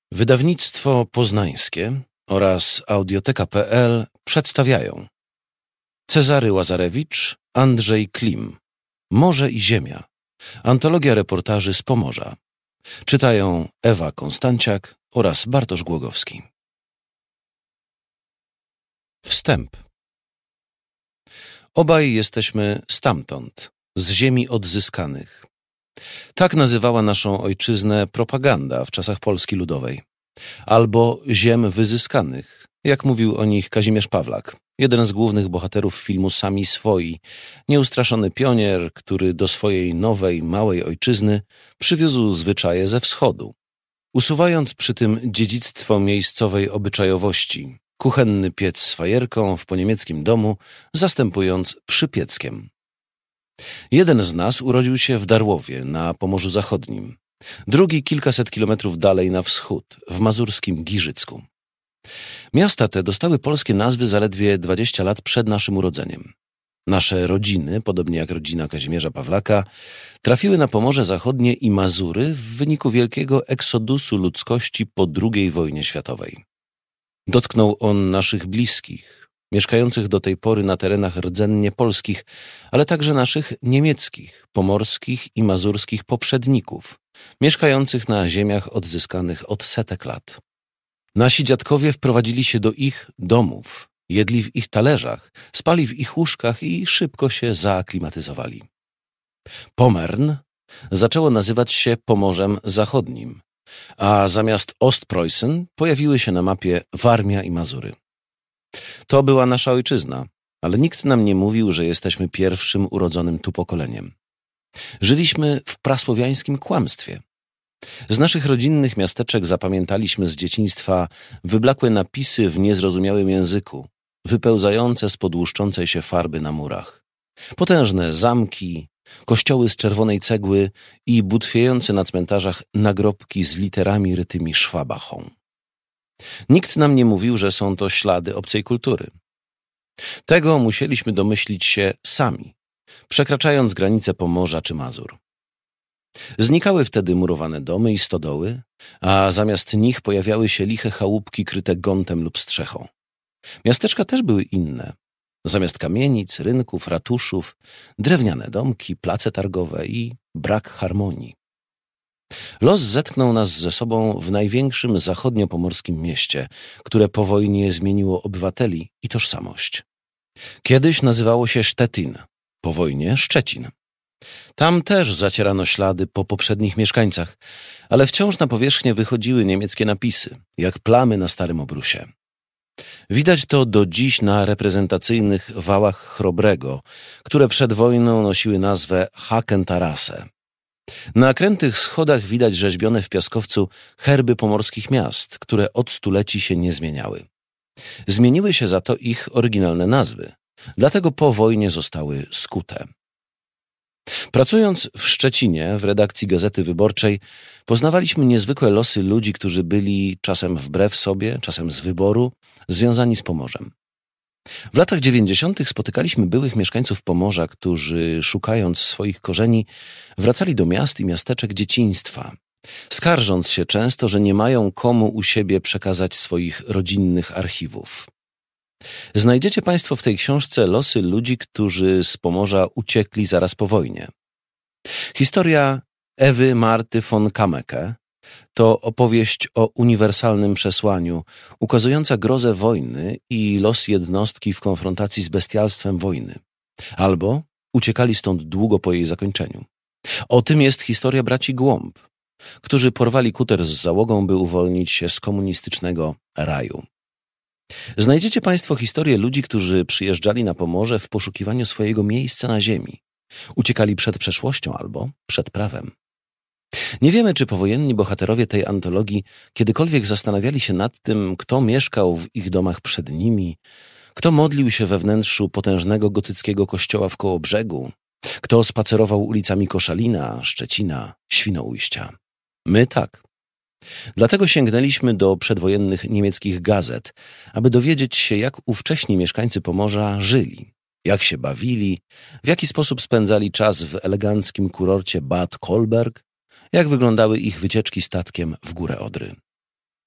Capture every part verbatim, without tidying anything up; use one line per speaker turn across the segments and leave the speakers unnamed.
Wydawnictwo Poznańskie oraz Audioteka kropka pe el przedstawiają Cezary Łazarewicz, Andrzej Klim. Morze i ziemia. Antologia reportaży z Pomorza. Czytają Ewa Konstanciak oraz Bartosz Głogowski. Wstęp. Obaj jesteśmy stamtąd, z ziemi odzyskanych. Tak nazywała naszą ojczyznę propaganda w czasach Polski Ludowej. Albo ziem wyzyskanych, jak mówił o nich Kazimierz Pawlak, jeden z głównych bohaterów filmu Sami swoi, nieustraszony pionier, który do swojej nowej, małej ojczyzny przywiózł zwyczaje ze wschodu, usuwając przy tym dziedzictwo miejscowej obyczajowości, kuchenny piec z fajerką w poniemieckim domu, zastępując przypieckiem. Jeden z nas urodził się w Darłowie na Pomorzu Zachodnim, drugi kilkaset kilometrów dalej na wschód, w mazurskim Giżycku. Miasta te dostały polskie nazwy zaledwie dwadzieścia lat przed naszym urodzeniem. Nasze rodziny, podobnie jak rodzina Kazimierza Pawlaka, trafiły na Pomorze Zachodnie i Mazury w wyniku wielkiego eksodusu ludzkości po drugiej wojnie światowej. Dotknął on naszych bliskich, mieszkających do tej pory na terenach rdzennie polskich, ale także naszych niemieckich, pomorskich i mazurskich poprzedników, mieszkających na ziemiach odzyskanych od setek lat. Nasi dziadkowie wprowadzili się do ich domów, jedli w ich talerzach, spali w ich łóżkach i szybko się zaaklimatyzowali. Pomern zaczęło nazywać się Pomorzem Zachodnim, a zamiast Ostpreußen pojawiły się na mapie Warmia i Mazury. To była nasza ojczyzna, ale nikt nam nie mówił, że jesteśmy pierwszym urodzonym tu pokoleniem. Żyliśmy w prasłowiańskim kłamstwie. Z naszych rodzinnych miasteczek zapamiętaliśmy z dzieciństwa wyblakłe napisy w niezrozumiałym języku, wypełzające spod łuszczącej się farby na murach. Potężne zamki, kościoły z czerwonej cegły i butwiejące na cmentarzach nagrobki z literami rytymi szwabachą. Nikt nam nie mówił, że są to ślady obcej kultury. Tego musieliśmy domyślić się sami, przekraczając granice Pomorza czy Mazur. Znikały wtedy murowane domy i stodoły, a zamiast nich pojawiały się liche chałupki kryte gontem lub strzechą. Miasteczka też były inne. Zamiast kamienic, rynków, ratuszów, drewniane domki, place targowe i brak harmonii. Los zetknął nas ze sobą w największym zachodniopomorskim mieście, które po wojnie zmieniło obywateli i tożsamość. Kiedyś nazywało się Sztetin, po wojnie Szczecin. Tam też zacierano ślady po poprzednich mieszkańcach, ale wciąż na powierzchnię wychodziły niemieckie napisy, jak plamy na starym obrusie. Widać to do dziś na reprezentacyjnych wałach Chrobrego, które przed wojną nosiły nazwę Hakentarase. Na krętych schodach widać rzeźbione w piaskowcu herby pomorskich miast, które od stuleci się nie zmieniały. Zmieniły się za to ich oryginalne nazwy, dlatego po wojnie zostały skute. Pracując w Szczecinie w redakcji Gazety Wyborczej, poznawaliśmy niezwykłe losy ludzi, którzy byli czasem wbrew sobie, czasem z wyboru, związani z Pomorzem. W latach dziewięćdziesiątych spotykaliśmy byłych mieszkańców Pomorza, którzy, szukając swoich korzeni, wracali do miast i miasteczek dzieciństwa, skarżąc się często, że nie mają komu u siebie przekazać swoich rodzinnych archiwów. Znajdziecie Państwo w tej książce losy ludzi, którzy z Pomorza uciekli zaraz po wojnie. Historia Ewy Marty von Kameke to opowieść o uniwersalnym przesłaniu, ukazująca grozę wojny i los jednostki w konfrontacji z bestialstwem wojny. Albo uciekali stąd długo po jej zakończeniu. O tym jest historia braci Głąb, którzy porwali kuter z załogą, by uwolnić się z komunistycznego raju. Znajdziecie Państwo historię ludzi, którzy przyjeżdżali na Pomorze w poszukiwaniu swojego miejsca na ziemi. Uciekali przed przeszłością albo przed prawem. Nie wiemy, czy powojenni bohaterowie tej antologii kiedykolwiek zastanawiali się nad tym, kto mieszkał w ich domach przed nimi, kto modlił się we wnętrzu potężnego gotyckiego kościoła w Kołobrzegu, kto spacerował ulicami Koszalina, Szczecina, Świnoujścia. My tak. Dlatego sięgnęliśmy do przedwojennych niemieckich gazet, aby dowiedzieć się, jak ówcześni mieszkańcy Pomorza żyli, jak się bawili, w jaki sposób spędzali czas w eleganckim kurorcie Bad Kolberg, jak wyglądały ich wycieczki statkiem w górę Odry.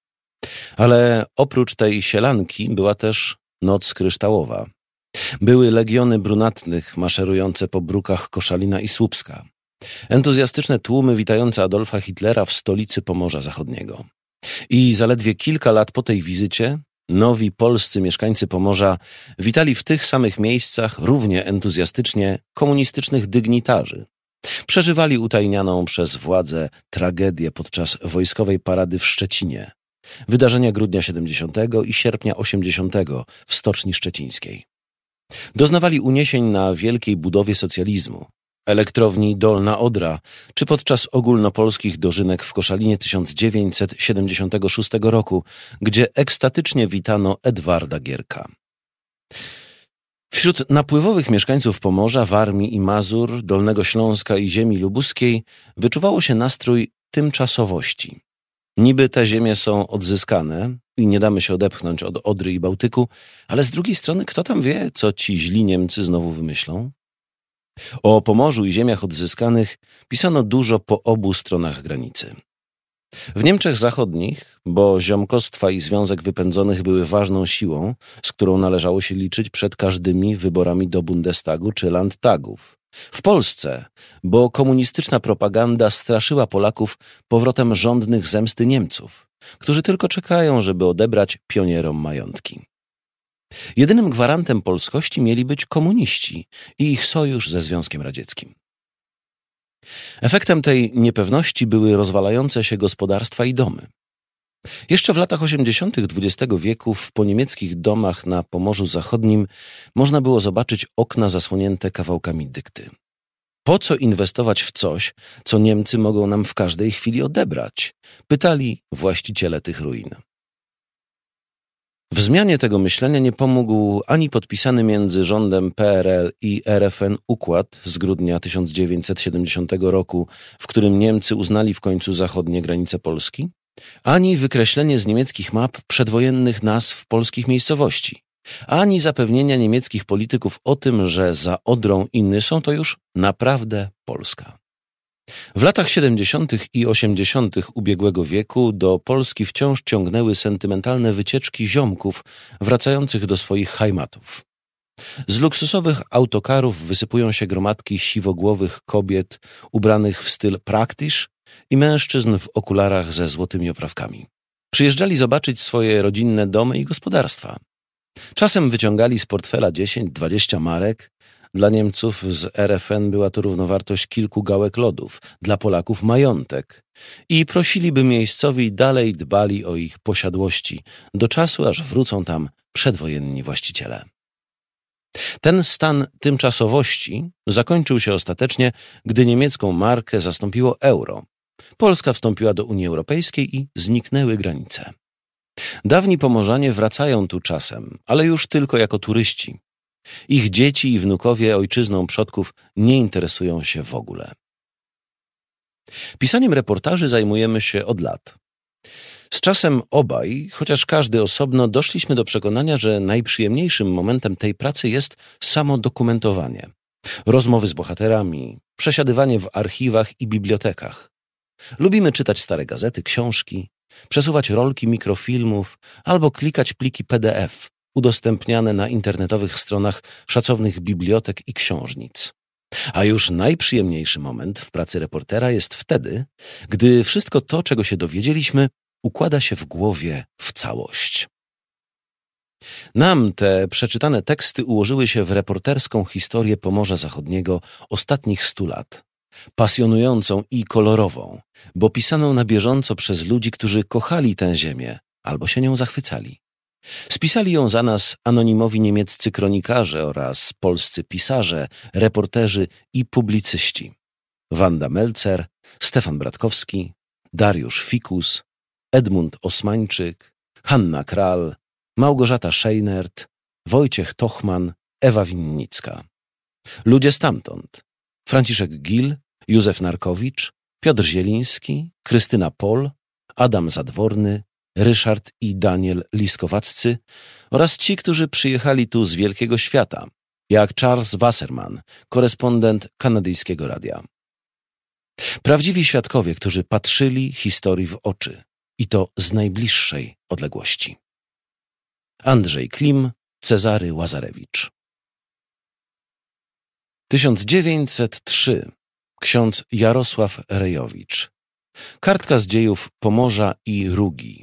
Ale oprócz tej sielanki była też noc kryształowa. Były legiony brunatnych maszerujące po brukach Koszalina i Słupska. Entuzjastyczne tłumy witające Adolfa Hitlera w stolicy Pomorza Zachodniego. I zaledwie kilka lat po tej wizycie nowi polscy mieszkańcy Pomorza witali w tych samych miejscach równie entuzjastycznie komunistycznych dygnitarzy. Przeżywali utajnianą przez władzę tragedię podczas wojskowej parady w Szczecinie, wydarzenia grudnia siedemdziesiątego i sierpnia osiemdziesiątego w Stoczni Szczecińskiej. Doznawali uniesień na wielkiej budowie socjalizmu, elektrowni Dolna Odra, czy podczas ogólnopolskich dożynek w Koszalinie tysiąc dziewięćset siedemdziesiątego szóstego roku, gdzie ekstatycznie witano Edwarda Gierka. Wśród napływowych mieszkańców Pomorza, Warmii i Mazur, Dolnego Śląska i ziemi lubuskiej wyczuwało się nastrój tymczasowości. Niby te ziemie są odzyskane i nie damy się odepchnąć od Odry i Bałtyku, ale z drugiej strony kto tam wie, co ci źli Niemcy znowu wymyślą? O Pomorzu i ziemiach odzyskanych pisano dużo po obu stronach granicy. W Niemczech Zachodnich, bo ziomkostwa i Związek Wypędzonych były ważną siłą, z którą należało się liczyć przed każdymi wyborami do Bundestagu czy Landtagów. W Polsce, bo komunistyczna propaganda straszyła Polaków powrotem żądnych zemsty Niemców, którzy tylko czekają, żeby odebrać pionierom majątki. Jedynym gwarantem polskości mieli być komuniści i ich sojusz ze Związkiem Radzieckim. Efektem tej niepewności były rozwalające się gospodarstwa i domy. Jeszcze w latach osiemdziesiątych dwudziestego wieku w poniemieckich domach na Pomorzu Zachodnim można było zobaczyć okna zasłonięte kawałkami dykty. Po co inwestować w coś, co Niemcy mogą nam w każdej chwili odebrać? Pytali właściciele tych ruin. W zmianie tego myślenia nie pomógł ani podpisany między rządem P R L i R F N układ z grudnia tysiąc dziewięćset siedemdziesiątego roku, w którym Niemcy uznali w końcu zachodnie granice Polski, ani wykreślenie z niemieckich map przedwojennych nazw polskich miejscowości, ani zapewnienia niemieckich polityków o tym, że za Odrą i Nysą to już naprawdę Polska. W latach siedemdziesiątych i osiemdziesiątych ubiegłego wieku do Polski wciąż ciągnęły sentymentalne wycieczki ziomków wracających do swoich heimatów. Z luksusowych autokarów wysypują się gromadki siwogłowych kobiet ubranych w styl praktysz i mężczyzn w okularach ze złotymi oprawkami. Przyjeżdżali zobaczyć swoje rodzinne domy i gospodarstwa. Czasem wyciągali z portfela dziesięć dwadzieścia marek. Dla Niemców z R F N była to równowartość kilku gałek lodów, dla Polaków majątek. I prosili, by miejscowi dalej dbali o ich posiadłości, do czasu aż wrócą tam przedwojenni właściciele. Ten stan tymczasowości zakończył się ostatecznie, gdy niemiecką markę zastąpiło euro. Polska wstąpiła do Unii Europejskiej i zniknęły granice. Dawni Pomorzanie wracają tu czasem, ale już tylko jako turyści. Ich dzieci i wnukowie ojczyzną przodków nie interesują się w ogóle. Pisaniem reportaży zajmujemy się od lat. Z czasem obaj, chociaż każdy osobno, doszliśmy do przekonania, że najprzyjemniejszym momentem tej pracy jest samo dokumentowanie. Rozmowy z bohaterami, przesiadywanie w archiwach i bibliotekach. Lubimy czytać stare gazety, książki, przesuwać rolki mikrofilmów albo klikać pliki P D F udostępniane na internetowych stronach szacownych bibliotek i książnic. A już najprzyjemniejszy moment w pracy reportera jest wtedy, gdy wszystko to, czego się dowiedzieliśmy, układa się w głowie w całość. Nam te przeczytane teksty ułożyły się w reporterską historię Pomorza Zachodniego ostatnich stu lat. Pasjonującą i kolorową, bo pisaną na bieżąco przez ludzi, którzy kochali tę ziemię albo się nią zachwycali. Spisali ją za nas anonimowi niemieccy kronikarze oraz polscy pisarze, reporterzy i publicyści. Wanda Melzer, Stefan Bratkowski, Dariusz Fikus, Edmund Osmańczyk, Hanna Kral, Małgorzata Scheinert, Wojciech Tochman, Ewa Winnicka. Ludzie stamtąd: Franciszek Gil, Józef Narkowicz, Piotr Zieliński, Krystyna Pol, Adam Zadworny, Ryszard i Daniel Liskowaccy oraz ci, którzy przyjechali tu z wielkiego świata, jak Charles Wasserman, korespondent kanadyjskiego radia. Prawdziwi świadkowie, którzy patrzyli historii w oczy i to z najbliższej odległości. Andrzej Klim, Cezary Łazarewicz. tysiąc dziewięćset trzy. Ksiądz Jarosław Rejowicz. Kartka z dziejów Pomorza i Rugi.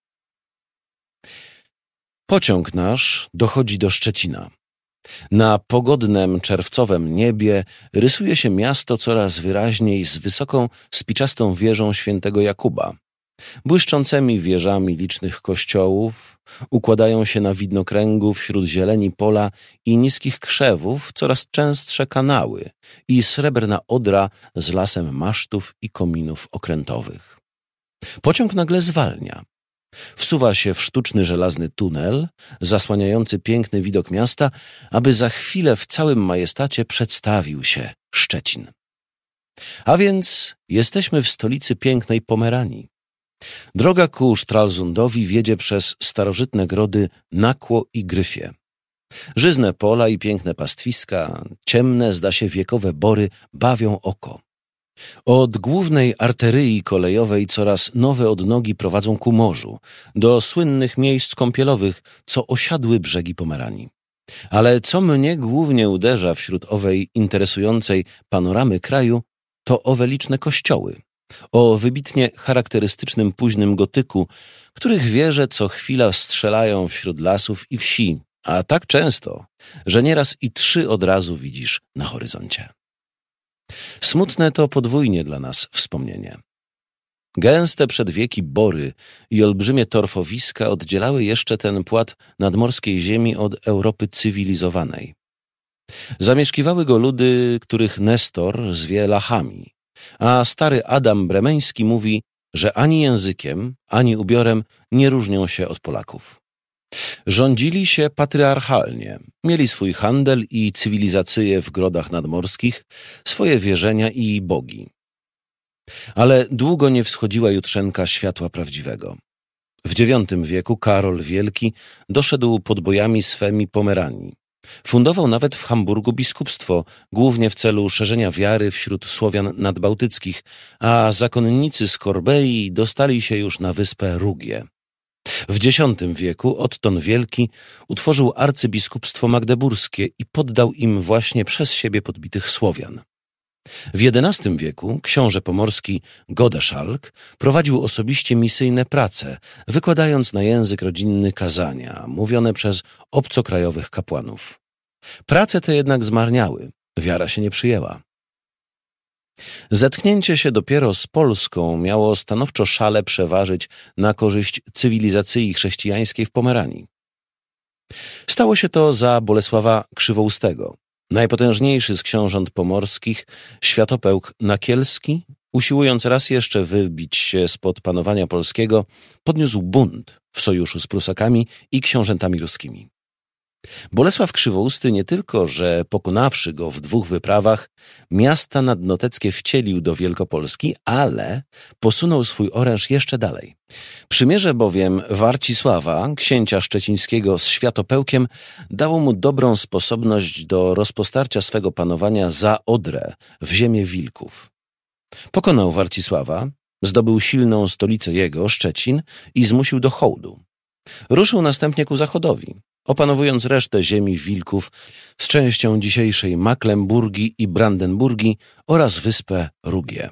Pociąg nasz dochodzi do Szczecina. Na pogodnem, czerwcowym niebie rysuje się miasto coraz wyraźniej z wysoką, spiczastą wieżą świętego Jakuba. Błyszczącymi wieżami licznych kościołów układają się na widnokręgu wśród zieleni pola i niskich krzewów coraz częstsze kanały i srebrna odra z lasem masztów i kominów okrętowych. Pociąg nagle zwalnia. Wsuwa się w sztuczny żelazny tunel, zasłaniający piękny widok miasta, aby za chwilę w całym majestacie przedstawił się Szczecin. A więc jesteśmy w stolicy pięknej Pomeranii. Droga ku Stralsundowi wiedzie przez starożytne grody Nakło i Gryfie. Żyzne pola i piękne pastwiska, ciemne, zda się wiekowe bory bawią oko. Od głównej arterii kolejowej coraz nowe odnogi prowadzą ku morzu, do słynnych miejsc kąpielowych, co osiadły brzegi Pomeranii. Ale co mnie głównie uderza wśród owej interesującej panoramy kraju, to owe liczne kościoły o wybitnie charakterystycznym późnym gotyku, których wieże co chwila strzelają wśród lasów i wsi, a tak często, że nieraz i trzy od razu widzisz na horyzoncie. Smutne to podwójnie dla nas wspomnienie. Gęste przed wieki bory i olbrzymie torfowiska oddzielały jeszcze ten płat nadmorskiej ziemi od Europy cywilizowanej. Zamieszkiwały go ludy, których Nestor zwie Lachami, a stary Adam Bremeński mówi, że ani językiem, ani ubiorem nie różnią się od Polaków. Rządzili się patriarchalnie, mieli swój handel i cywilizację w grodach nadmorskich, swoje wierzenia i bogi. Ale długo nie wschodziła jutrzenka światła prawdziwego. W dziewiątym wieku Karol Wielki doszedł podbojami swemi Pomeranii. Fundował nawet w Hamburgu biskupstwo, głównie w celu szerzenia wiary wśród Słowian nadbałtyckich, a zakonnicy z Korbei dostali się już na wyspę Rugię. W dziesiątym wieku Otton Wielki utworzył arcybiskupstwo magdeburskie i poddał im właśnie przez siebie podbitych Słowian. W jedenastym wieku książę pomorski Godeszalk prowadził osobiście misyjne prace, wykładając na język rodzinny kazania, mówione przez obcokrajowych kapłanów. Prace te jednak zmarniały, wiara się nie przyjęła. Zetknięcie się dopiero z Polską miało stanowczo szale przeważyć na korzyść cywilizacji chrześcijańskiej w Pomeranii. Stało się to za Bolesława Krzywoustego. Najpotężniejszy z książąt pomorskich, światopełk Nakielski, usiłując raz jeszcze wybić się spod panowania polskiego, podniósł bunt w sojuszu z Prusakami i książętami ruskimi. Bolesław Krzywousty nie tylko, że pokonawszy go w dwóch wyprawach, miasta nadnoteckie wcielił do Wielkopolski, ale posunął swój oręż jeszcze dalej. Przymierze bowiem Warcisława, księcia szczecińskiego z Światopełkiem, dało mu dobrą sposobność do rozpostarcia swego panowania za Odrę w ziemię Wilków. Pokonał Warcisława, zdobył silną stolicę jego, Szczecin, i zmusił do hołdu. Ruszył następnie ku zachodowi, opanowując resztę ziemi Wilków z częścią dzisiejszej Maklemburgii i Brandenburgii oraz wyspę Rugię.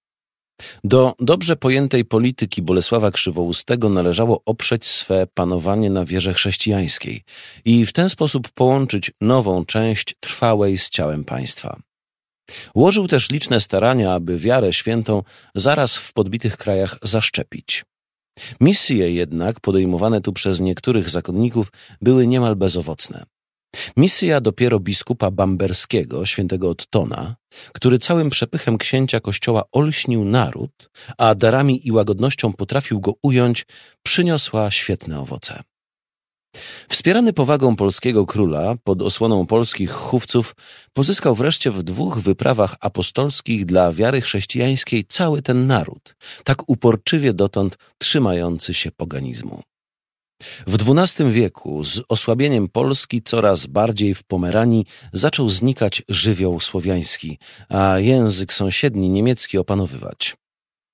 Do dobrze pojętej polityki Bolesława Krzywoustego należało oprzeć swe panowanie na wierze chrześcijańskiej i w ten sposób połączyć nową część trwałej z ciałem państwa. Łożył też liczne starania, aby wiarę świętą zaraz w podbitych krajach zaszczepić. Misje jednak podejmowane tu przez niektórych zakonników były niemal bezowocne. Misja dopiero biskupa bamberskiego, świętego Ottona, który całym przepychem księcia kościoła olśnił naród, a darami i łagodnością potrafił go ująć, przyniosła świetne owoce. Wspierany powagą polskiego króla pod osłoną polskich chówców, pozyskał wreszcie w dwóch wyprawach apostolskich dla wiary chrześcijańskiej cały ten naród, tak uporczywie dotąd trzymający się poganizmu. W dwunastym wieku z osłabieniem Polski coraz bardziej w Pomeranii zaczął znikać żywioł słowiański, a język sąsiedni niemiecki opanowywać.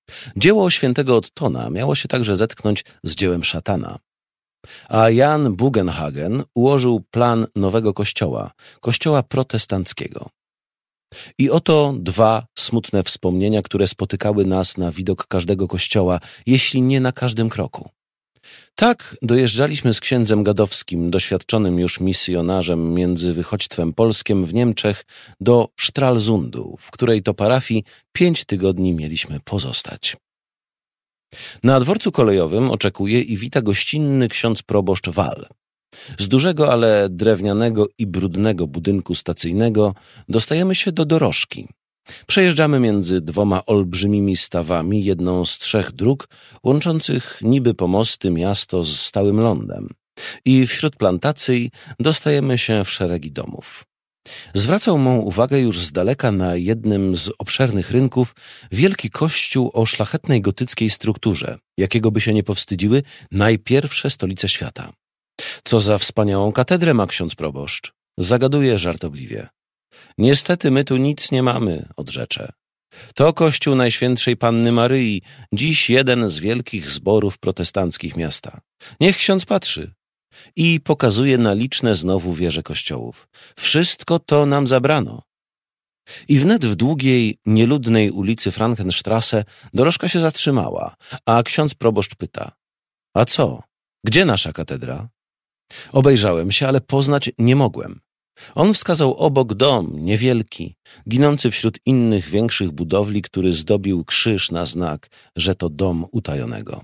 Dzieło świętego Ottona miało się także zetknąć z dziełem szatana. A Jan Bugenhagen ułożył plan nowego kościoła, kościoła protestanckiego. I oto dwa smutne wspomnienia, które spotykały nas na widok każdego kościoła, jeśli nie na każdym kroku. Tak dojeżdżaliśmy z księdzem Gadowskim, doświadczonym już misjonarzem między wychodźstwem polskim w Niemczech, do Stralsundu, w której to parafii pięć tygodni mieliśmy pozostać. Na dworcu kolejowym oczekuje i wita gościnny ksiądz proboszcz Wal. Z dużego, ale drewnianego i brudnego budynku stacyjnego dostajemy się do dorożki. Przejeżdżamy między dwoma olbrzymimi stawami, jedną z trzech dróg łączących niby pomosty miasto z stałym lądem. I wśród plantacji dostajemy się w szeregi domów. Zwracał mą uwagę już z daleka na jednym z obszernych rynków wielki kościół o szlachetnej gotyckiej strukturze, jakiego by się nie powstydziły najpierwsze stolice świata. Co za wspaniałą katedrę ma ksiądz proboszcz. Zagaduje żartobliwie. Niestety my tu nic nie mamy, odrzecze. To kościół Najświętszej Panny Maryi, dziś jeden z wielkich zborów protestanckich miasta. Niech ksiądz patrzy. I pokazuje na liczne znowu wieże kościołów. Wszystko to nam zabrano. I wnet w długiej, nieludnej ulicy Frankenstrasse dorożka się zatrzymała, a ksiądz proboszcz pyta. A co? Gdzie nasza katedra? Obejrzałem się, ale poznać nie mogłem. On wskazał obok dom, niewielki, ginący wśród innych większych budowli, który zdobił krzyż na znak, że to dom utajonego.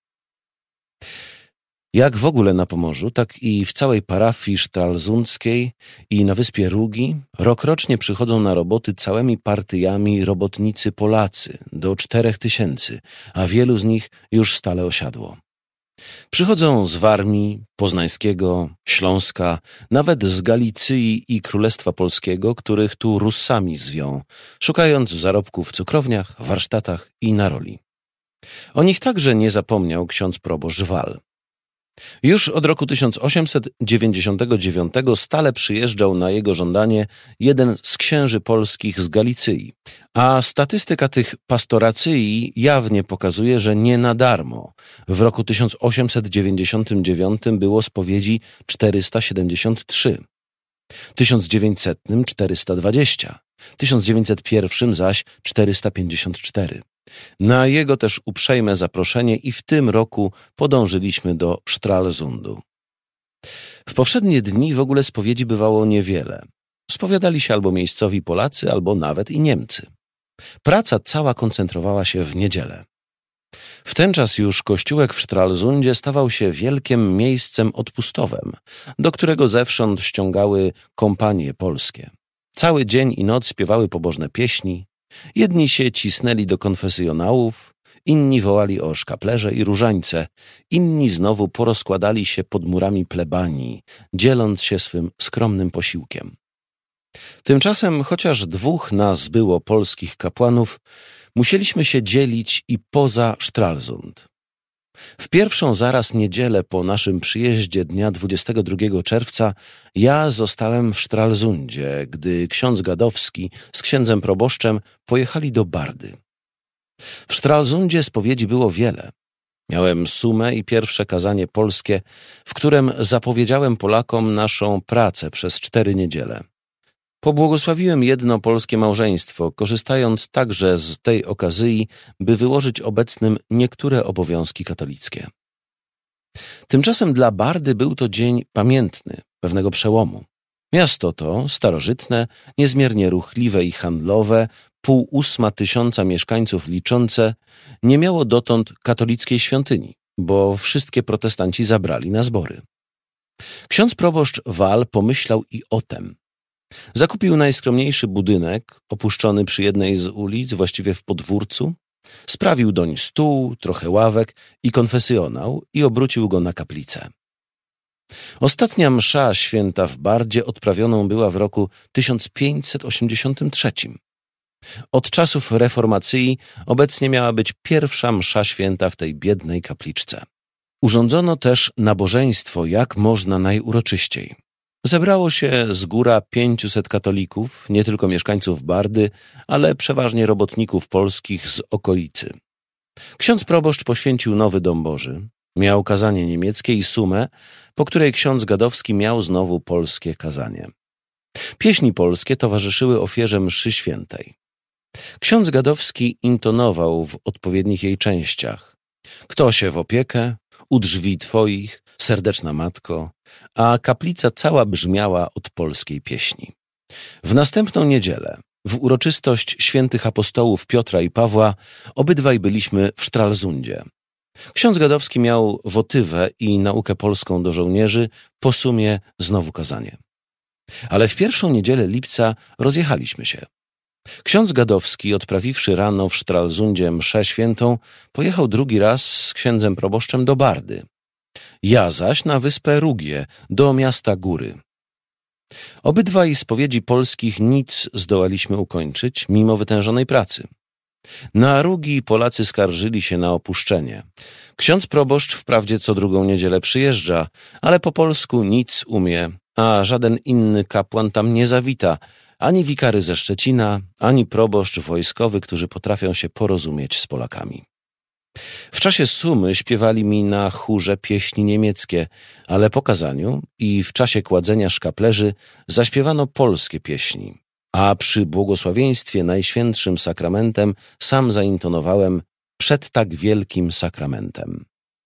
Jak w ogóle na Pomorzu, tak i w całej parafii stralsundzkiej i na wyspie Rugi rokrocznie przychodzą na roboty całymi partyjami robotnicy Polacy, do czterech tysięcy, a wielu z nich już stale osiadło. Przychodzą z Warmii, Poznańskiego, Śląska, nawet z Galicji i Królestwa Polskiego, których tu Russami zwią, szukając zarobków w cukrowniach, warsztatach i na roli. O nich także nie zapomniał ksiądz proboszcz Wal. Już od roku tysiąc osiemset dziewięćdziesiątego dziewiątego stale przyjeżdżał na jego żądanie jeden z księży polskich z Galicji, a statystyka tych pastoracji jawnie pokazuje, że nie na darmo. W roku tysiąc osiemset dziewięćdziesiątym dziewiątym było spowiedzi czterysta siedemdziesiąt trzy, tysiąc dziewięćsetnym czterysta dwadzieścia, tysiąc dziewięćset pierwszym zaś czterysta pięćdziesiąt cztery. Na jego też uprzejme zaproszenie i w tym roku podążyliśmy do Stralsundu. W powszednie dni w ogóle spowiedzi bywało niewiele. Spowiadali się albo miejscowi Polacy, albo nawet i Niemcy. Praca cała koncentrowała się w niedzielę. W ten czas już kościółek w Stralsundzie stawał się wielkim miejscem odpustowym, do którego zewsząd ściągały kompanie polskie. Cały dzień i noc śpiewały pobożne pieśni. Jedni się cisnęli do konfesjonałów, inni wołali o szkaplerze i różańce, inni znowu porozkładali się pod murami plebanii, dzieląc się swym skromnym posiłkiem. Tymczasem, chociaż dwóch nas było polskich kapłanów, musieliśmy się dzielić i poza Stralsund. W pierwszą zaraz niedzielę po naszym przyjeździe dnia dwudziestego drugiego czerwca ja zostałem w Stralsundzie, gdy ksiądz Gadowski z księdzem proboszczem pojechali do Bardy. W Stralsundzie spowiedzi było wiele. Miałem sumę i pierwsze kazanie polskie, w którym zapowiedziałem Polakom naszą pracę przez cztery niedziele. Pobłogosławiłem jedno polskie małżeństwo, korzystając także z tej okazji, by wyłożyć obecnym niektóre obowiązki katolickie. Tymczasem dla Bardy był to dzień pamiętny, pewnego przełomu. Miasto to, starożytne, niezmiernie ruchliwe i handlowe, pół ósma tysiąca mieszkańców liczące, nie miało dotąd katolickiej świątyni, bo wszystkie protestanci zabrali na zbory. Ksiądz proboszcz Wal pomyślał i o tem. Zakupił najskromniejszy budynek, opuszczony przy jednej z ulic, właściwie w podwórcu, sprawił doń stół, trochę ławek i konfesjonał i obrócił go na kaplicę. Ostatnia msza święta w Bardzie odprawioną była w roku tysiąc pięćset osiemdziesiątym trzecim. Od czasów reformacji obecnie miała być pierwsza msza święta w tej biednej kapliczce. Urządzono też nabożeństwo jak można najuroczyściej. Zebrało się z góra pięciuset katolików, nie tylko mieszkańców Bardy, ale przeważnie robotników polskich z okolicy. Ksiądz proboszcz poświęcił nowy dom Boży, miał kazanie niemieckie i sumę, po której ksiądz Gadowski miał znowu polskie kazanie. Pieśni polskie towarzyszyły ofierze mszy świętej. Ksiądz Gadowski intonował w odpowiednich jej częściach. Kto się w opiekę, u drzwi twoich, serdeczna matko, a kaplica cała brzmiała od polskiej pieśni. W następną niedzielę, w uroczystość świętych apostołów Piotra i Pawła, obydwaj byliśmy w Stralsundzie. Ksiądz Gadowski miał wotywę i naukę polską do żołnierzy, po sumie znowu kazanie. Ale w pierwszą niedzielę lipca rozjechaliśmy się. Ksiądz Gadowski, odprawiwszy rano w Stralsundzie mszę świętą, pojechał drugi raz z księdzem proboszczem do Bardy. Ja zaś na wyspę Rugie, do miasta Góry. Obydwaj spowiedzi polskich nic zdołaliśmy ukończyć, mimo wytężonej pracy. Na Rugi Polacy skarżyli się na opuszczenie. Ksiądz proboszcz wprawdzie co drugą niedzielę przyjeżdża, ale po polsku nic umie, a żaden inny kapłan tam nie zawita, ani wikary ze Szczecina, ani proboszcz wojskowy, którzy potrafią się porozumieć z Polakami. W czasie sumy śpiewali mi na chórze pieśni niemieckie, ale po kazaniu i w czasie kładzenia szkaplerzy zaśpiewano polskie pieśni, a przy błogosławieństwie Najświętszym Sakramentem sam zaintonowałem przed tak wielkim sakramentem.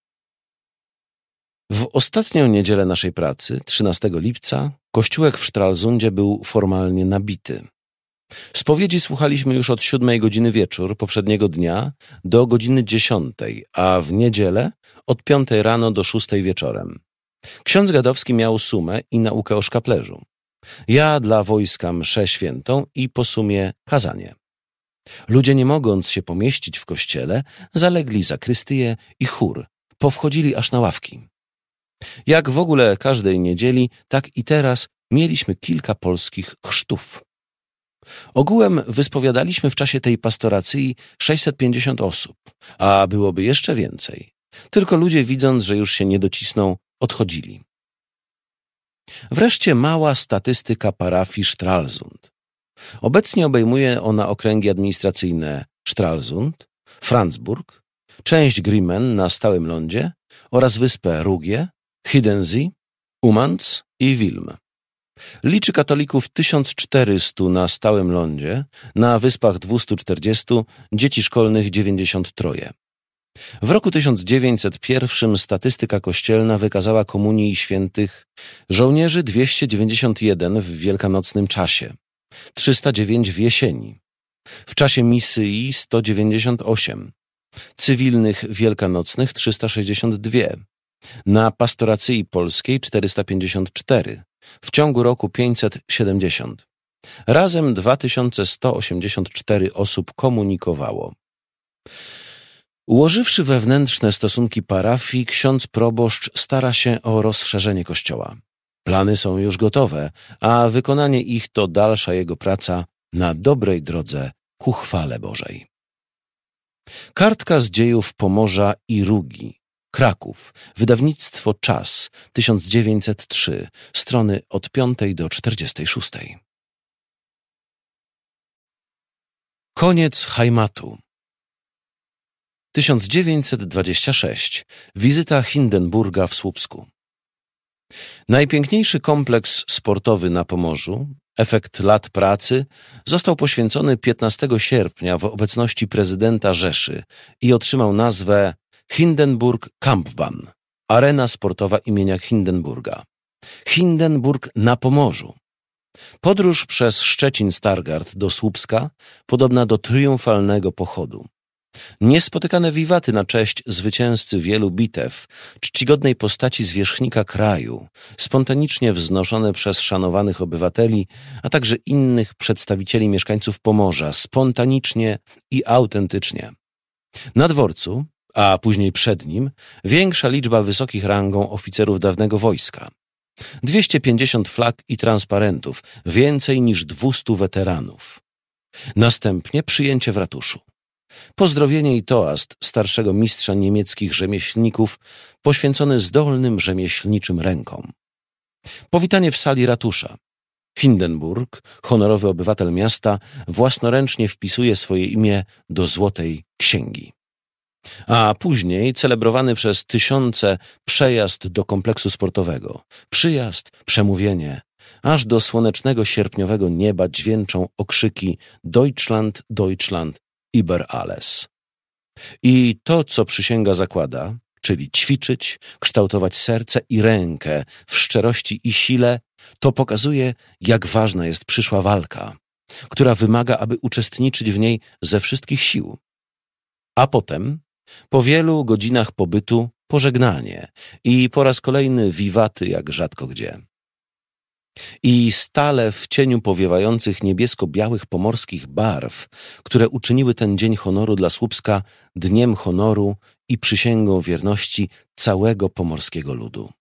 W ostatnią niedzielę naszej pracy, trzynastego lipca, kościółek w Stralsundzie był formalnie nabity. Spowiedzi słuchaliśmy już od siódmej godziny wieczór poprzedniego dnia do godziny dziesiątej, a w niedzielę od piątej rano do szóstej wieczorem. Ksiądz Gadowski miał sumę i naukę o szkaplerzu. Ja dla wojska mszę świętą i po sumie kazanie. Ludzie, nie mogąc się pomieścić w kościele, zalegli zakrystyję i chór, powchodzili aż na ławki. Jak w ogóle każdej niedzieli, tak i teraz mieliśmy kilka polskich chrztów. Ogółem wyspowiadaliśmy w czasie tej pastoracji sześćset pięćdziesiąt osób, a byłoby jeszcze więcej. Tylko ludzie, widząc, że już się nie docisną, odchodzili. Wreszcie mała statystyka parafii Stralsund. Obecnie obejmuje ona okręgi administracyjne Stralsund, Franzburg, część Grimmen na stałym lądzie oraz wyspę Rugie, Hiddensee, Umans i Wilm. Liczy katolików tysiąc czterysta na stałym lądzie, na wyspach dwieście czterdzieści, dzieci szkolnych dziewięćdziesiąt trzy. W roku tysiąc dziewięćset jeden statystyka kościelna wykazała komunii świętych żołnierzy dwieście dziewięćdziesiąt jeden w wielkanocnym czasie, trzysta dziewięć w jesieni, w czasie misyi sto dziewięćdziesiąt osiem, cywilnych wielkanocnych trzysta sześćdziesiąt dwa, na pastoracji polskiej czterysta pięćdziesiąt cztery, w ciągu roku pięćset siedemdziesiąt. Razem dwa tysiące sto osiemdziesiąt cztery osób komunikowało. Ułożywszy wewnętrzne stosunki parafii, ksiądz proboszcz stara się o rozszerzenie kościoła. Plany są już gotowe, a wykonanie ich to dalsza jego praca na dobrej drodze ku chwale Bożej. Kartka z dziejów Pomorza i Rugi. Kraków. Wydawnictwo Czas. tysiąc dziewięćset trzy. Strony od piątej do czterdziestej szóstej. Koniec Heimatu. tysiąc dziewięćset dwadzieścia sześć. Wizyta Hindenburga w Słupsku. Najpiękniejszy kompleks sportowy na Pomorzu, efekt lat pracy, został poświęcony piętnastego sierpnia w obecności prezydenta Rzeszy i otrzymał nazwę Hindenburg Kampfbahn, arena sportowa imienia Hindenburga. Hindenburg na Pomorzu. Podróż przez Szczecin-Stargard do Słupska podobna do triumfalnego pochodu. Niespotykane wiwaty na cześć zwycięzcy wielu bitew, czcigodnej postaci zwierzchnika kraju, spontanicznie wznoszone przez szanowanych obywateli, a także innych przedstawicieli mieszkańców Pomorza, spontanicznie i autentycznie. Na dworcu, a później przed nim, większa liczba wysokich rangą oficerów dawnego wojska. dwieście pięćdziesiąt flag i transparentów, więcej niż dwustu weteranów. Następnie przyjęcie w ratuszu. Pozdrowienie i toast starszego mistrza niemieckich rzemieślników poświęcony zdolnym rzemieślniczym rękom. Powitanie w sali ratusza. Hindenburg, honorowy obywatel miasta, własnoręcznie wpisuje swoje imię do Złotej Księgi. A później celebrowany przez tysiące przejazd do kompleksu sportowego. Przyjazd, przemówienie, aż do słonecznego sierpniowego nieba dźwięczą okrzyki Deutschland, Deutschland, über alles. I to, co przysięga zakłada, czyli ćwiczyć, kształtować serce i rękę w szczerości i sile, to pokazuje, jak ważna jest przyszła walka, która wymaga, aby uczestniczyć w niej ze wszystkich sił. A potem, po wielu godzinach pobytu, pożegnanie i po raz kolejny wiwaty jak rzadko gdzie. I stale w cieniu powiewających niebiesko-białych pomorskich barw, które uczyniły ten dzień honoru dla Słupska dniem honoru i przysięgą wierności całego pomorskiego ludu.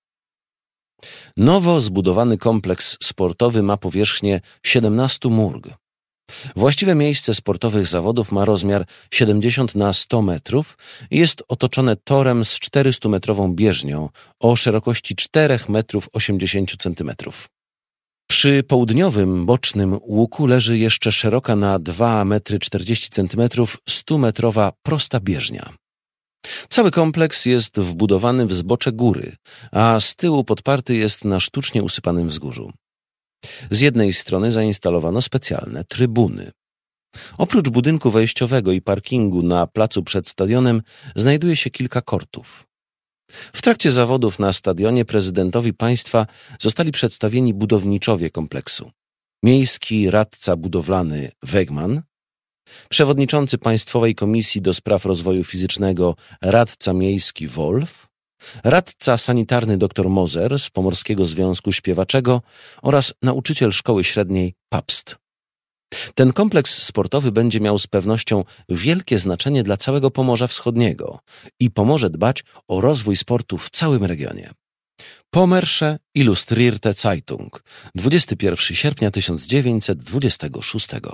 Nowo zbudowany kompleks sportowy ma powierzchnię siedemnastu murg. Właściwe miejsce sportowych zawodów ma rozmiar siedemdziesiąt na sto metrów i jest otoczone torem z czterystumetrową bieżnią o szerokości czterech metrów osiemdziesięciu centymetrów. Przy południowym, bocznym łuku leży jeszcze szeroka na dwa metry czterdzieści centymetrów stumetrowa prosta bieżnia. Cały kompleks jest wbudowany w zbocze góry, a z tyłu podparty jest na sztucznie usypanym wzgórzu. Z jednej strony zainstalowano specjalne trybuny. Oprócz budynku wejściowego i parkingu na placu przed stadionem znajduje się kilka kortów. W trakcie zawodów na stadionie prezydentowi państwa zostali przedstawieni budowniczowie kompleksu. Miejski radca budowlany Wegman, przewodniczący Państwowej Komisji do Spraw Rozwoju Fizycznego radca miejski Wolf, radca sanitarny dr Moser z Pomorskiego Związku Śpiewaczego oraz nauczyciel szkoły średniej Pabst. Ten kompleks sportowy będzie miał z pewnością wielkie znaczenie dla całego Pomorza Wschodniego i pomoże dbać o rozwój sportu w całym regionie. Pommersche Illustrierte Zeitung, dwudziestego pierwszego sierpnia tysiąc dziewięćset dwudziestego szóstego.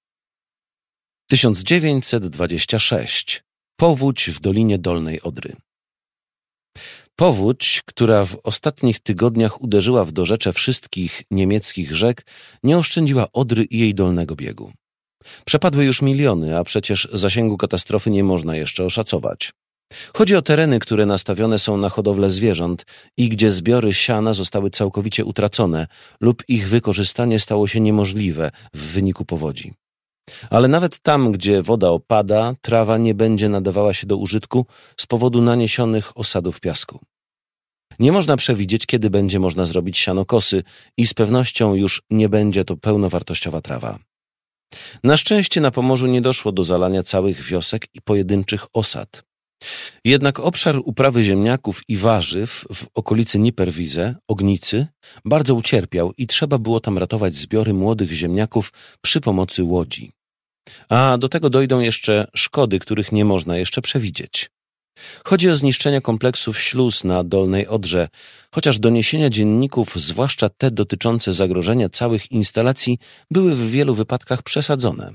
tysiąc dziewięćset dwadzieścia sześć. Powódź w Dolinie Dolnej Odry. Powódź, która w ostatnich tygodniach uderzyła w dorzecze wszystkich niemieckich rzek, nie oszczędziła Odry i jej dolnego biegu. Przepadły już miliony, a przecież zasięgu katastrofy nie można jeszcze oszacować. Chodzi o tereny, które nastawione są na hodowlę zwierząt i gdzie zbiory siana zostały całkowicie utracone lub ich wykorzystanie stało się niemożliwe w wyniku powodzi. Ale nawet tam, gdzie woda opada, trawa nie będzie nadawała się do użytku z powodu naniesionych osadów piasku. Nie można przewidzieć, kiedy będzie można zrobić sianokosy i z pewnością już nie będzie to pełnowartościowa trawa. Na szczęście na Pomorzu nie doszło do zalania całych wiosek i pojedynczych osad. Jednak obszar uprawy ziemniaków i warzyw w okolicy Niperwize, Ognicy, bardzo ucierpiał i trzeba było tam ratować zbiory młodych ziemniaków przy pomocy łodzi. A do tego dojdą jeszcze szkody, których nie można jeszcze przewidzieć. Chodzi o zniszczenie kompleksów śluz na Dolnej Odrze, chociaż doniesienia dzienników, zwłaszcza te dotyczące zagrożenia całych instalacji, były w wielu wypadkach przesadzone.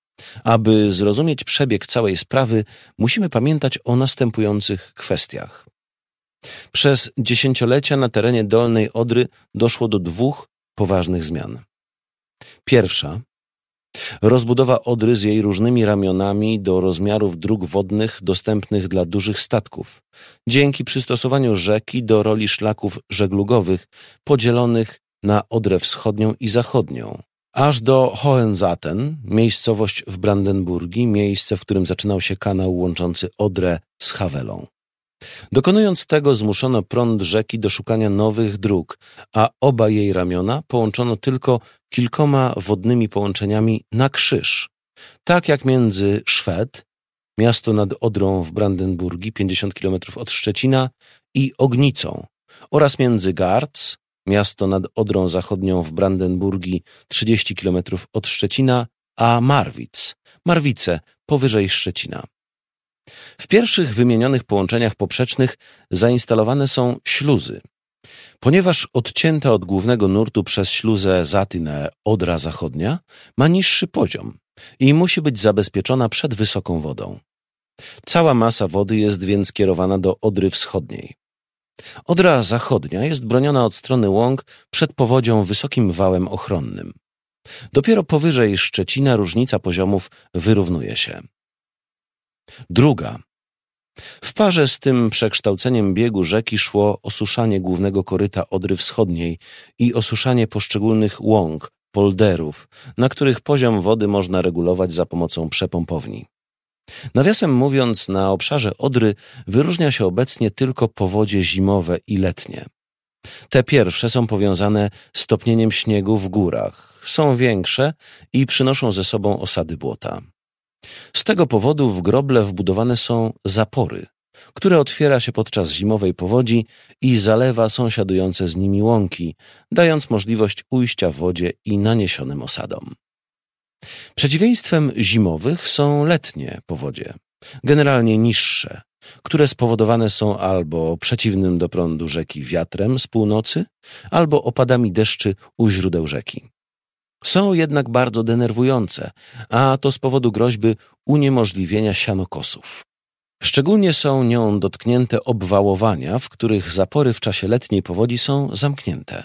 Aby zrozumieć przebieg całej sprawy, musimy pamiętać o następujących kwestiach. Przez dziesięciolecia na terenie Dolnej Odry doszło do dwóch poważnych zmian. Pierwsza – rozbudowa Odry z jej różnymi ramionami do rozmiarów dróg wodnych dostępnych dla dużych statków, dzięki przystosowaniu rzeki do roli szlaków żeglugowych podzielonych na Odrę Wschodnią i Zachodnią, aż do Hohensaten, miejscowość w Brandenburgii, miejsce, w którym zaczynał się kanał łączący Odrę z Hawelą. Dokonując tego, zmuszono prąd rzeki do szukania nowych dróg, a oba jej ramiona połączono tylko kilkoma wodnymi połączeniami na krzyż, tak jak między Szwed, miasto nad Odrą w Brandenburgii, pięćdziesiąt kilometrów od Szczecina, i Ognicą, oraz między Garz, miasto nad Odrą Zachodnią w Brandenburgii, trzydzieści kilometrów od Szczecina, a Marwitz, Marwice, powyżej Szczecina. W pierwszych wymienionych połączeniach poprzecznych zainstalowane są śluzy. Ponieważ odcięta od głównego nurtu przez śluzę Zatynę Odra Zachodnia ma niższy poziom i musi być zabezpieczona przed wysoką wodą. Cała masa wody jest więc kierowana do Odry Wschodniej. Odra Zachodnia jest broniona od strony łąk przed powodzią wysokim wałem ochronnym. Dopiero powyżej Szczecina różnica poziomów wyrównuje się. Druga, W parze z tym przekształceniem biegu rzeki szło osuszanie głównego koryta Odry Wschodniej i osuszanie poszczególnych łąk, polderów, na których poziom wody można regulować za pomocą przepompowni. Nawiasem mówiąc, na obszarze Odry wyróżnia się obecnie tylko powodzie zimowe i letnie. Te pierwsze są powiązane z topnieniem śniegu w górach, są większe i przynoszą ze sobą osady błota. Z tego powodu w groble wbudowane są zapory, które otwiera się podczas zimowej powodzi i zalewa sąsiadujące z nimi łąki, dając możliwość ujścia w wodzie i naniesionym osadom. Przeciwieństwem zimowych są letnie powodzie, generalnie niższe, które spowodowane są albo przeciwnym do prądu rzeki wiatrem z północy, albo opadami deszczy u źródeł rzeki. Są jednak bardzo denerwujące, a to z powodu groźby uniemożliwienia sianokosów. Szczególnie są nią dotknięte obwałowania, w których zapory w czasie letniej powodzi są zamknięte.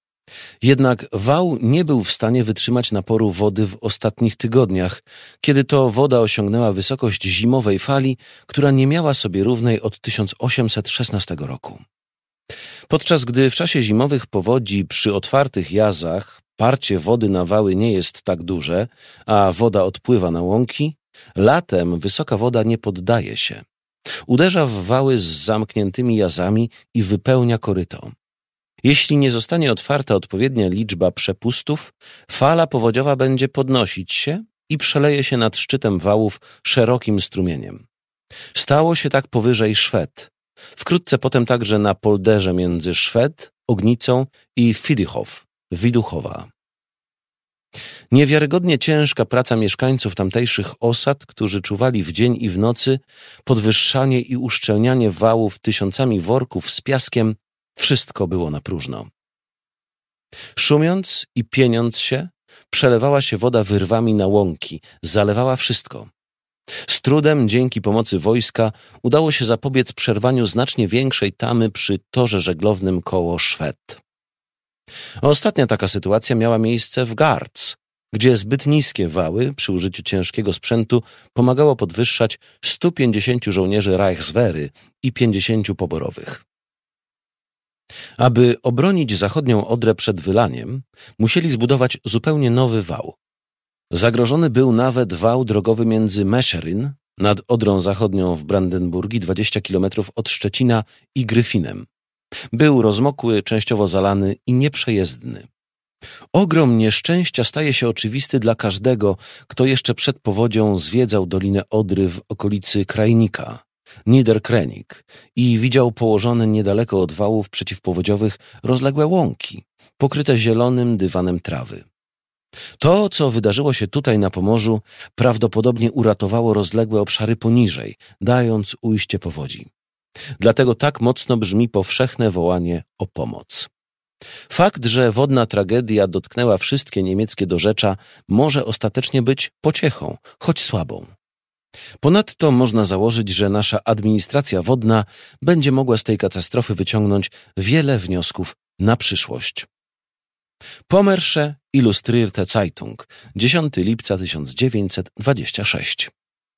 Jednak wał nie był w stanie wytrzymać naporu wody w ostatnich tygodniach, kiedy to woda osiągnęła wysokość zimowej fali, która nie miała sobie równej od tysiąc osiemset szesnastego roku. Podczas gdy w czasie zimowych powodzi przy otwartych jazach parcie wody na wały nie jest tak duże, a woda odpływa na łąki, latem wysoka woda nie poddaje się. Uderza w wały z zamkniętymi jazami i wypełnia koryto. Jeśli nie zostanie otwarta odpowiednia liczba przepustów, fala powodziowa będzie podnosić się i przeleje się nad szczytem wałów szerokim strumieniem. Stało się tak powyżej Szwed. Wkrótce potem także na polderze między Szwed, Ognicą i Fidychow, Widuchowa. Niewiarygodnie ciężka praca mieszkańców tamtejszych osad, którzy czuwali w dzień i w nocy, podwyższanie i uszczelnianie wałów tysiącami worków z piaskiem, wszystko było na próżno. Szumiąc i pieniąc się, przelewała się woda wyrwami na łąki, zalewała wszystko. Z trudem, dzięki pomocy wojska, udało się zapobiec przerwaniu znacznie większej tamy przy torze żeglownym koło Szwed. Ostatnia taka sytuacja miała miejsce w Garz, gdzie zbyt niskie wały przy użyciu ciężkiego sprzętu pomagało podwyższać stu pięćdziesięciu żołnierzy Reichswehry i pięćdziesięciu poborowych. Aby obronić zachodnią Odrę przed wylaniem, musieli zbudować zupełnie nowy wał. Zagrożony był nawet wał drogowy między Meszeryn, nad Odrą Zachodnią w Brandenburgii, dwadzieścia kilometrów od Szczecina, i Gryfinem. Był rozmokły, częściowo zalany i nieprzejezdny. Ogrom nieszczęścia staje się oczywisty dla każdego, kto jeszcze przed powodzią zwiedzał Dolinę Odry w okolicy Krajnika, Niederkrenik, i widział położone niedaleko od wałów przeciwpowodziowych rozległe łąki, pokryte zielonym dywanem trawy. To, co wydarzyło się tutaj na Pomorzu, prawdopodobnie uratowało rozległe obszary poniżej, dając ujście powodzi. Dlatego tak mocno brzmi powszechne wołanie o pomoc. Fakt, że wodna tragedia dotknęła wszystkie niemieckie dorzecza, może ostatecznie być pociechą, choć słabą. Ponadto można założyć, że nasza administracja wodna będzie mogła z tej katastrofy wyciągnąć wiele wniosków na przyszłość. Pommersche Illustrierte Zeitung, dziesiątego lipca tysiąc dziewięćset dwudziestego szóstego.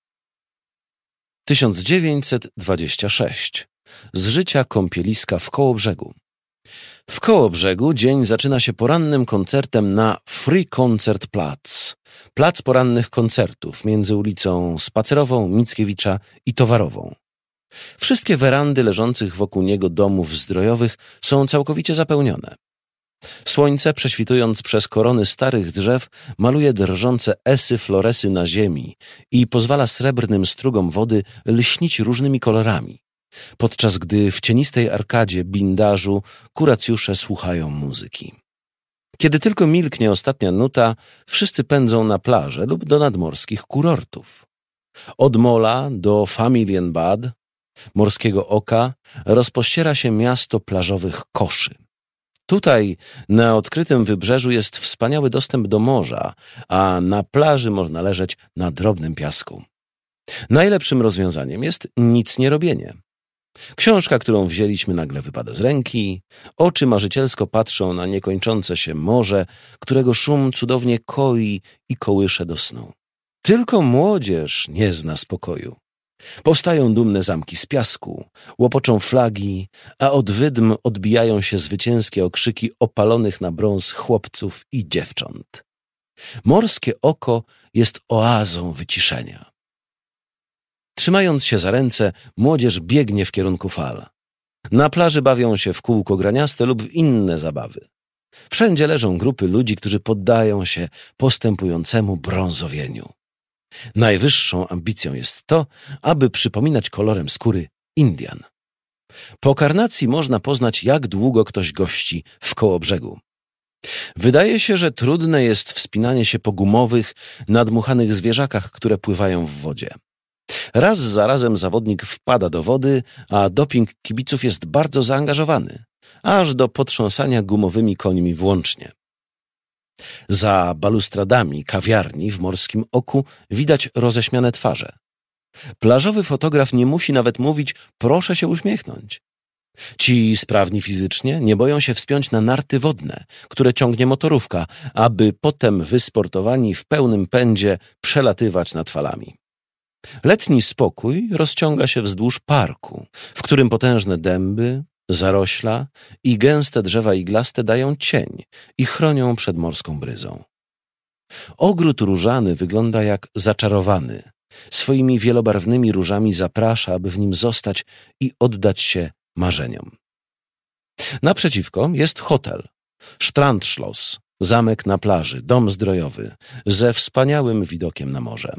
tysiąc dziewięćset dwudziesty szósty. Z życia kąpieliska w Kołobrzegu. W Kołobrzegu dzień zaczyna się porannym koncertem na Frühkonzertplatz, plac porannych koncertów między ulicą Spacerową, Mickiewicza i Towarową. Wszystkie werandy leżących wokół niego domów zdrojowych są całkowicie zapełnione. Słońce, prześwitując przez korony starych drzew, maluje drżące esy floresy na ziemi i pozwala srebrnym strugom wody lśnić różnymi kolorami, podczas gdy w cienistej arkadzie bindażu kuracjusze słuchają muzyki. Kiedy tylko milknie ostatnia nuta, wszyscy pędzą na plażę lub do nadmorskich kurortów. Od Mola do Familienbad, Morskiego Oka, rozpościera się miasto plażowych koszy. Tutaj, na odkrytym wybrzeżu, jest wspaniały dostęp do morza, a na plaży można leżeć na drobnym piasku. Najlepszym rozwiązaniem jest nic nie robienie. Książka, którą wzięliśmy, nagle wypada z ręki, oczy marzycielsko patrzą na niekończące się morze, którego szum cudownie koi i kołysze do snu. Tylko młodzież nie zna spokoju. Powstają dumne zamki z piasku, łopoczą flagi, a od wydm odbijają się zwycięskie okrzyki opalonych na brąz chłopców i dziewcząt. Morskie oko jest oazą wyciszenia. Trzymając się za ręce, młodzież biegnie w kierunku fal. Na plaży bawią się w kółko graniaste lub w inne zabawy. Wszędzie leżą grupy ludzi, którzy poddają się postępującemu brązowieniu. Najwyższą ambicją jest to, aby przypominać kolorem skóry Indian. Po karnacji można poznać, jak długo ktoś gości w Kołobrzegu. Wydaje się, że trudne jest wspinanie się po gumowych, nadmuchanych zwierzakach, które pływają w wodzie. Raz za razem zawodnik wpada do wody, a doping kibiców jest bardzo zaangażowany, aż do potrząsania gumowymi końmi włącznie. Za balustradami kawiarni w Morskim Oku widać roześmiane twarze. Plażowy fotograf nie musi nawet mówić: proszę się uśmiechnąć. Ci sprawni fizycznie nie boją się wspiąć na narty wodne, które ciągnie motorówka, aby potem wysportowani w pełnym pędzie przelatywać nad falami. Letni spokój rozciąga się wzdłuż parku, w którym potężne dęby, zarośla i gęste drzewa iglaste dają cień i chronią przed morską bryzą. Ogród różany wygląda jak zaczarowany. Swoimi wielobarwnymi różami zaprasza, aby w nim zostać i oddać się marzeniom. Naprzeciwko jest hotel, Strandschloss, zamek na plaży, dom zdrojowy, ze wspaniałym widokiem na morze.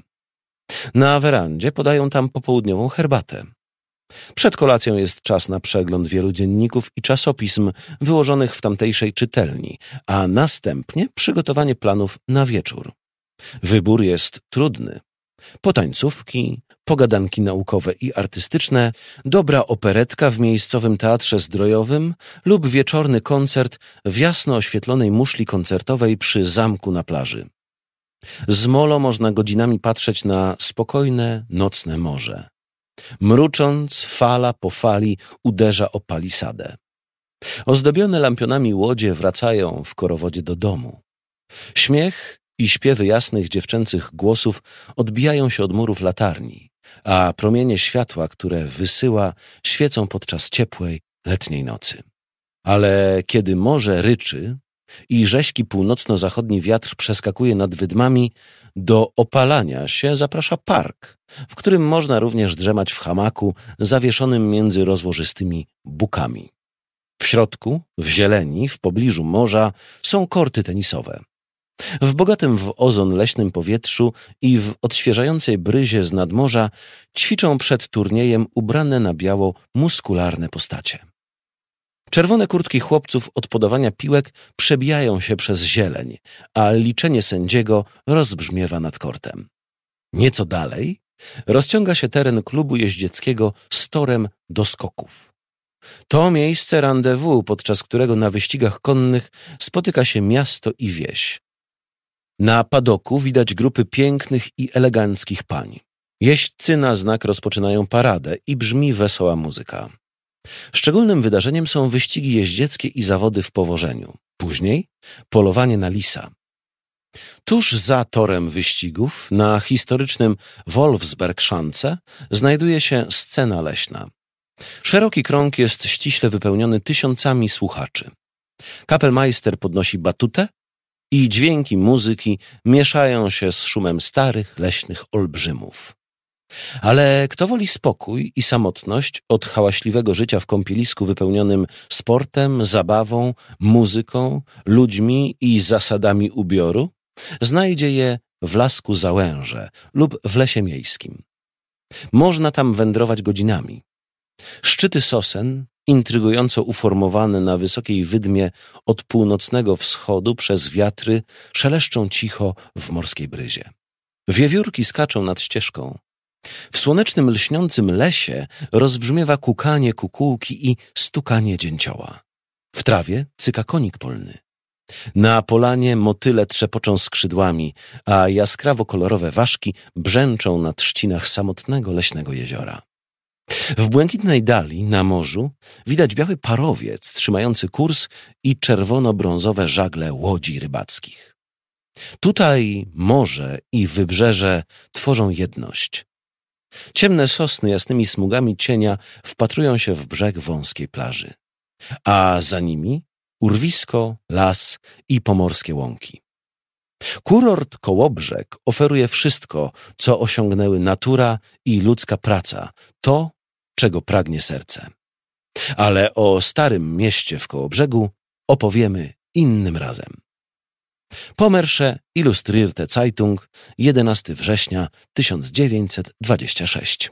Na werandzie podają tam popołudniową herbatę. Przed kolacją jest czas na przegląd wielu dzienników i czasopism wyłożonych w tamtejszej czytelni, a następnie przygotowanie planów na wieczór. Wybór jest trudny. Potańcówki, pogadanki naukowe i artystyczne, dobra operetka w miejscowym teatrze zdrojowym lub wieczorny koncert w jasno oświetlonej muszli koncertowej przy zamku na plaży. Z molo można godzinami patrzeć na spokojne, nocne morze. Mrucząc, fala po fali uderza o palisadę. Ozdobione lampionami łodzie wracają w korowodzie do domu. Śmiech i śpiewy jasnych dziewczęcych głosów odbijają się od murów latarni, a promienie światła, które wysyła, świecą podczas ciepłej, letniej nocy. Ale kiedy morze ryczy i rześki północno-zachodni wiatr przeskakuje nad wydmami, do opalania się zaprasza park, w którym można również drzemać w hamaku zawieszonym między rozłożystymi bukami. W środku, w zieleni, w pobliżu morza są korty tenisowe. W bogatym w ozon leśnym powietrzu i w odświeżającej bryzie z nadmorza ćwiczą przed turniejem ubrane na biało muskularne postacie. Czerwone kurtki chłopców od podawania piłek przebijają się przez zieleń, a liczenie sędziego rozbrzmiewa nad kortem. Nieco dalej rozciąga się teren klubu jeździeckiego z torem do skoków. To miejsce rendezvous, podczas którego na wyścigach konnych spotyka się miasto i wieś. Na padoku widać grupy pięknych i eleganckich pań. Jeźdźcy na znak rozpoczynają paradę i brzmi wesoła muzyka. Szczególnym wydarzeniem są wyścigi jeździeckie i zawody w powożeniu. Później polowanie na lisa. Tuż za torem wyścigów, na historycznym Wolfsbergschanze, znajduje się scena leśna. Szeroki krąg jest ściśle wypełniony tysiącami słuchaczy. Kapelmeister podnosi batutę i dźwięki muzyki mieszają się z szumem starych, leśnych olbrzymów. Ale kto woli spokój i samotność od hałaśliwego życia w kąpielisku wypełnionym sportem, zabawą, muzyką, ludźmi i zasadami ubioru, znajdzie je w Lasku Załęże lub w lesie miejskim. Można tam wędrować godzinami. Szczyty sosen, intrygująco uformowane na wysokiej wydmie od północnego wschodu przez wiatry, szeleszczą cicho w morskiej bryzie. Wiewiórki skaczą nad ścieżką. W słonecznym, lśniącym lesie rozbrzmiewa kukanie kukułki i stukanie dzięcioła. W trawie cyka konik polny. Na polanie motyle trzepoczą skrzydłami, a jaskrawo-kolorowe ważki brzęczą na trzcinach samotnego leśnego jeziora. W błękitnej dali, na morzu, widać biały parowiec trzymający kurs i czerwono-brązowe żagle łodzi rybackich. Tutaj morze i wybrzeże tworzą jedność. Ciemne sosny jasnymi smugami cienia wpatrują się w brzeg wąskiej plaży, a za nimi urwisko, las i pomorskie łąki. Kurort Kołobrzeg oferuje wszystko, co osiągnęły natura i ludzka praca, to, czego pragnie serce. Ale o starym mieście w Kołobrzegu opowiemy innym razem. Pommersche Illustrierte Zeitung, jedenastego września tysiąc dziewięćset dwudziestego szóstego.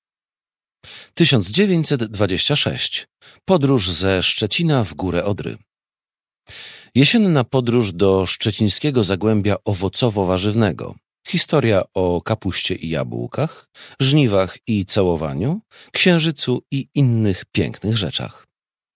tysiąc dziewięćset dwudziesty szósty. Podróż ze Szczecina w górę Odry. Jesienna podróż do szczecińskiego zagłębia owocowo-warzywnego. Historia o kapuście i jabłkach, żniwach i całowaniu, księżycu i innych pięknych rzeczach.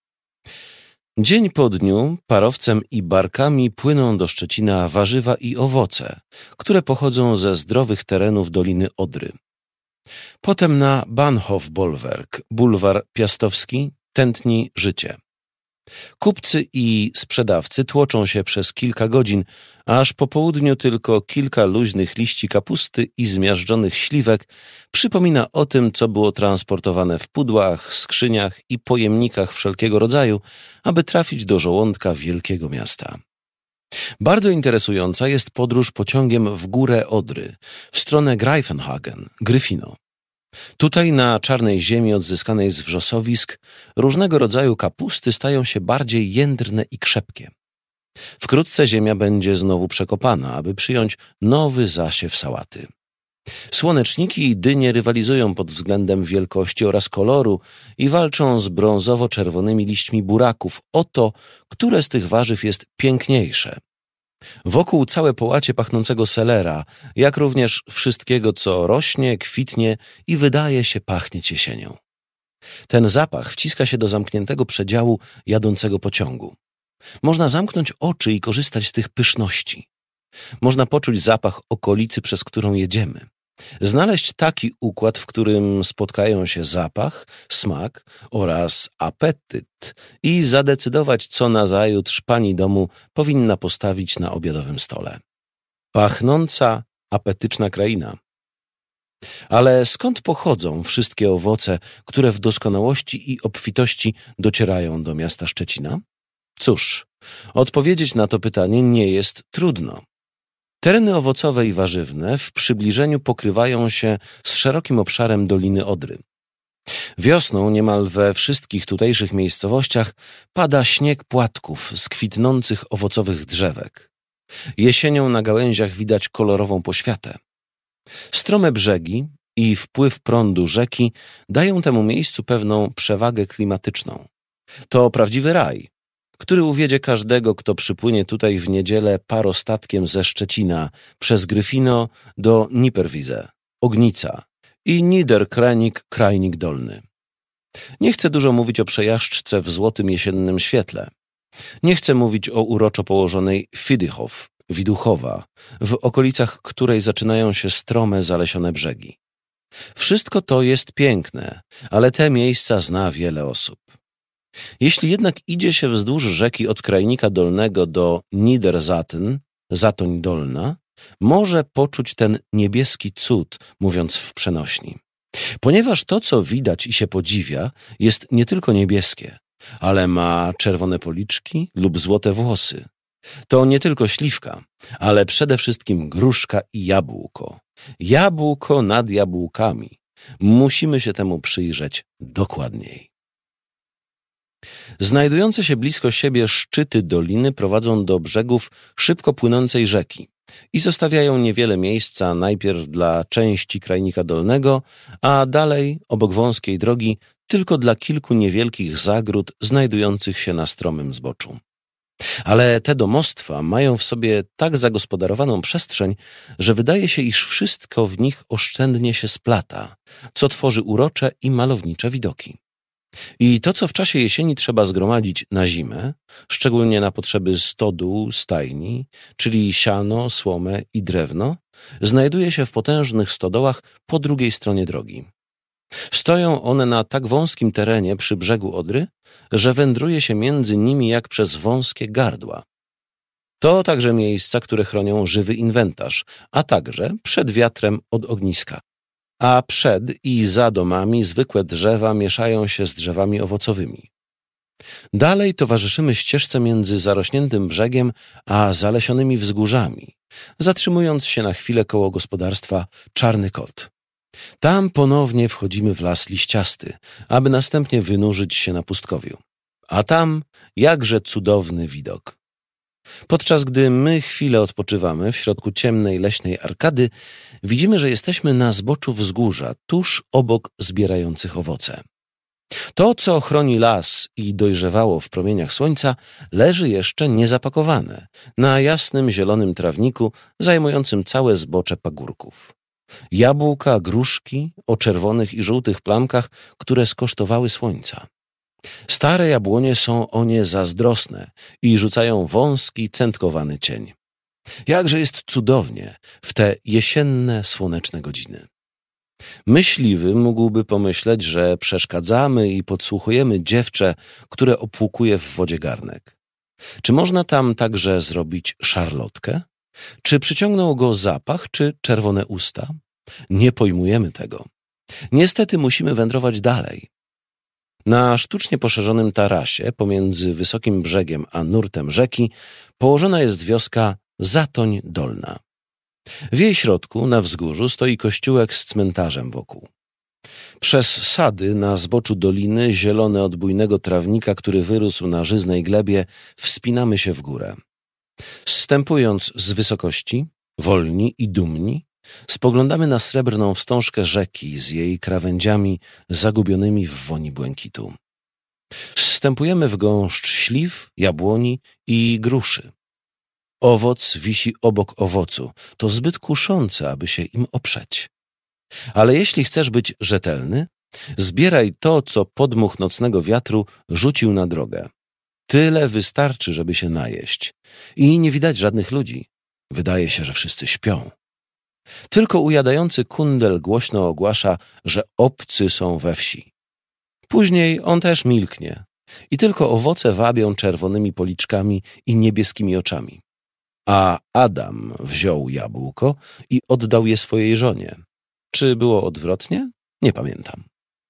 Dzień po dniu parowcem i barkami płyną do Szczecina warzywa i owoce, które pochodzą ze zdrowych terenów Doliny Odry. Potem na Bahnhofbollwerk, bulwar Piastowski, tętni życie. Kupcy i sprzedawcy tłoczą się przez kilka godzin, aż po południu tylko kilka luźnych liści kapusty i zmiażdżonych śliwek przypomina o tym, co było transportowane w pudłach, skrzyniach i pojemnikach wszelkiego rodzaju, aby trafić do żołądka wielkiego miasta. Bardzo interesująca jest podróż pociągiem w górę Odry, w stronę Greifenhagen, Gryfino. Tutaj na czarnej ziemi odzyskanej z wrzosowisk różnego rodzaju kapusty stają się bardziej jędrne i krzepkie. Wkrótce ziemia będzie znowu przekopana, aby przyjąć nowy zasiew sałaty. Słoneczniki i dynie rywalizują pod względem wielkości oraz koloru i walczą z brązowo-czerwonymi liśćmi buraków o to, które z tych warzyw jest piękniejsze. Wokół całe połacie pachnącego selera, jak również wszystkiego, co rośnie, kwitnie i wydaje się pachnieć jesienią. Ten zapach wciska się do zamkniętego przedziału jadącego pociągu. Można zamknąć oczy i korzystać z tych pyszności. Można poczuć zapach okolicy, przez którą jedziemy. Znaleźć taki układ, w którym spotkają się zapach, smak oraz apetyt i zadecydować, co nazajutrz pani domu powinna postawić na obiadowym stole. Pachnąca, apetyczna kraina. Ale skąd pochodzą wszystkie owoce, które w doskonałości i obfitości docierają do miasta Szczecina? Cóż, odpowiedzieć na to pytanie nie jest trudno. Tereny owocowe i warzywne w przybliżeniu pokrywają się z szerokim obszarem Doliny Odry. Wiosną niemal we wszystkich tutejszych miejscowościach pada śnieg płatków z kwitnących owocowych drzewek. Jesienią na gałęziach widać kolorową poświatę. Strome brzegi i wpływ prądu rzeki dają temu miejscu pewną przewagę klimatyczną. To prawdziwy raj, który uwiedzie każdego, kto przypłynie tutaj w niedzielę parostatkiem ze Szczecina przez Gryfino do Niperwize, Ognica i Niederkrainik, Krajnik Dolny. Nie chcę dużo mówić o przejażdżce w złotym jesiennym świetle. Nie chcę mówić o uroczo położonej Fidychow, Widuchowa, w okolicach której zaczynają się strome, zalesione brzegi. Wszystko to jest piękne, ale te miejsca zna wiele osób. Jeśli jednak idzie się wzdłuż rzeki od Krajnika Dolnego do Niederzaten, Zatoń Dolna, może poczuć ten niebieski cud, mówiąc w przenośni. Ponieważ to, co widać i się podziwia, jest nie tylko niebieskie, ale ma czerwone policzki lub złote włosy. To nie tylko śliwka, ale przede wszystkim gruszka i jabłko. Jabłko nad jabłkami. Musimy się temu przyjrzeć dokładniej. Znajdujące się blisko siebie szczyty doliny prowadzą do brzegów szybko płynącej rzeki i zostawiają niewiele miejsca najpierw dla części Krajnika Dolnego, a dalej, obok wąskiej drogi, tylko dla kilku niewielkich zagród znajdujących się na stromym zboczu. Ale te domostwa mają w sobie tak zagospodarowaną przestrzeń, że wydaje się, iż wszystko w nich oszczędnie się splata, co tworzy urocze i malownicze widoki. I to, co w czasie jesieni trzeba zgromadzić na zimę, szczególnie na potrzeby stodół, stajni, czyli siano, słomę i drewno, znajduje się w potężnych stodołach po drugiej stronie drogi. Stoją one na tak wąskim terenie przy brzegu Odry, że wędruje się między nimi jak przez wąskie gardła. To także miejsca, które chronią żywy inwentarz, a także przed wiatrem od ogniska. a przed i za domami zwykłe drzewa mieszają się z drzewami owocowymi. Dalej towarzyszymy ścieżce między zarośniętym brzegiem a zalesionymi wzgórzami, zatrzymując się na chwilę koło gospodarstwa Czarny Kot. Tam ponownie wchodzimy w las liściasty, aby następnie wynurzyć się na pustkowiu. A tam jakże cudowny widok. Podczas gdy my chwilę odpoczywamy w środku ciemnej leśnej arkady, widzimy, że jesteśmy na zboczu wzgórza, tuż obok zbierających owoce. To, co chroni las i dojrzewało w promieniach słońca, leży jeszcze niezapakowane na jasnym, zielonym trawniku zajmującym całe zbocze pagórków. Jabłka, gruszki o czerwonych i żółtych plamkach, które skosztowały słońca. Stare jabłonie są o nie zazdrosne i rzucają wąski, centkowany cień. Jakże jest cudownie w te jesienne, słoneczne godziny. Myśliwy mógłby pomyśleć, że przeszkadzamy i podsłuchujemy dziewczę, które opłukuje w wodzie garnek. Czy można tam także zrobić szarlotkę? Czy przyciągnął go zapach, czy czerwone usta? Nie pojmujemy tego. Niestety musimy wędrować dalej. Na sztucznie poszerzonym tarasie pomiędzy wysokim brzegiem a nurtem rzeki położona jest wioska Zatoń Dolna. W jej środku, na wzgórzu, stoi kościółek z cmentarzem wokół. Przez sady na zboczu doliny, zielone od bujnego trawnika, który wyrósł na żyznej glebie, wspinamy się w górę. Zstępując z wysokości, wolni i dumni, spoglądamy na srebrną wstążkę rzeki z jej krawędziami zagubionymi w woni błękitu. Zstępujemy w gąszcz śliw, jabłoni i gruszy. Owoc wisi obok owocu. To zbyt kuszące, aby się im oprzeć. Ale jeśli chcesz być rzetelny, zbieraj to, co podmuch nocnego wiatru rzucił na drogę. Tyle wystarczy, żeby się najeść. I nie widać żadnych ludzi. Wydaje się, że wszyscy śpią. Tylko ujadający kundel głośno ogłasza, że obcy są we wsi. Później on też milknie i tylko owoce wabią czerwonymi policzkami i niebieskimi oczami. A Adam wziął jabłko i oddał je swojej żonie. Czy było odwrotnie? Nie pamiętam.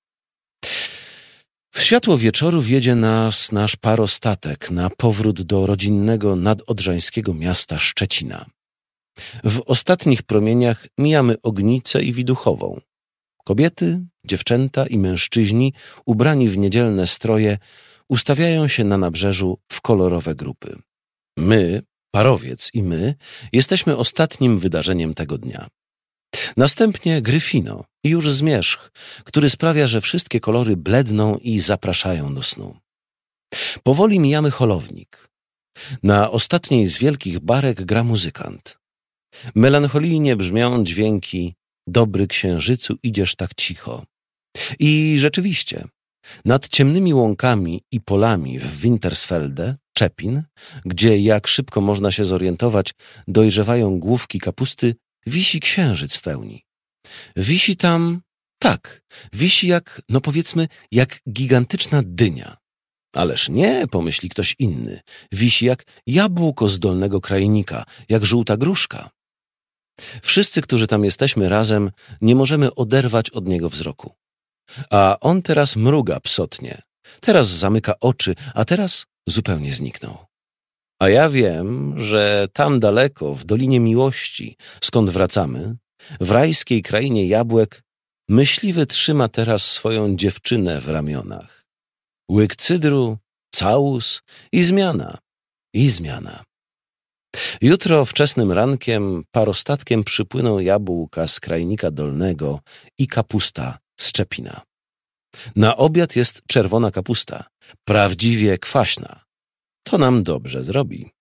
W światło wieczoru wiedzie nas nasz parostatek na powrót do rodzinnego nadodrzańskiego miasta Szczecina. W ostatnich promieniach mijamy Ognicę i Widuchową. Kobiety, dziewczęta i mężczyźni ubrani w niedzielne stroje ustawiają się na nabrzeżu w kolorowe grupy. My, parowiec i my, jesteśmy ostatnim wydarzeniem tego dnia. Następnie Gryfino i już zmierzch, który sprawia, że wszystkie kolory bledną i zapraszają do snu. Powoli mijamy holownik. Na ostatniej z wielkich barek gra muzykant. Melancholijnie brzmią dźwięki „Dobry księżycu, idziesz tak cicho”. I rzeczywiście, nad ciemnymi łąkami i polami w Wintersfelde, Czepin, gdzie, jak szybko można się zorientować, dojrzewają główki kapusty, wisi księżyc w pełni. Wisi tam, tak, wisi jak, no powiedzmy, jak gigantyczna dynia. Ależ nie, pomyśli ktoś inny, wisi jak jabłko z dolnego krajnika, jak żółta gruszka. Wszyscy, którzy tam jesteśmy razem, nie możemy oderwać od niego wzroku. A on teraz mruga psotnie, teraz zamyka oczy, a teraz zupełnie zniknął. A ja wiem, że tam daleko, w Dolinie Miłości, skąd wracamy, w rajskiej krainie jabłek, myśliwy trzyma teraz swoją dziewczynę w ramionach. Łyk cydru, całus i zmiana, i zmiana. Jutro wczesnym rankiem parostatkiem przypłyną jabłka z krajnika dolnego i kapusta z Czepina. Na obiad jest czerwona kapusta, prawdziwie kwaśna. To nam dobrze zrobi.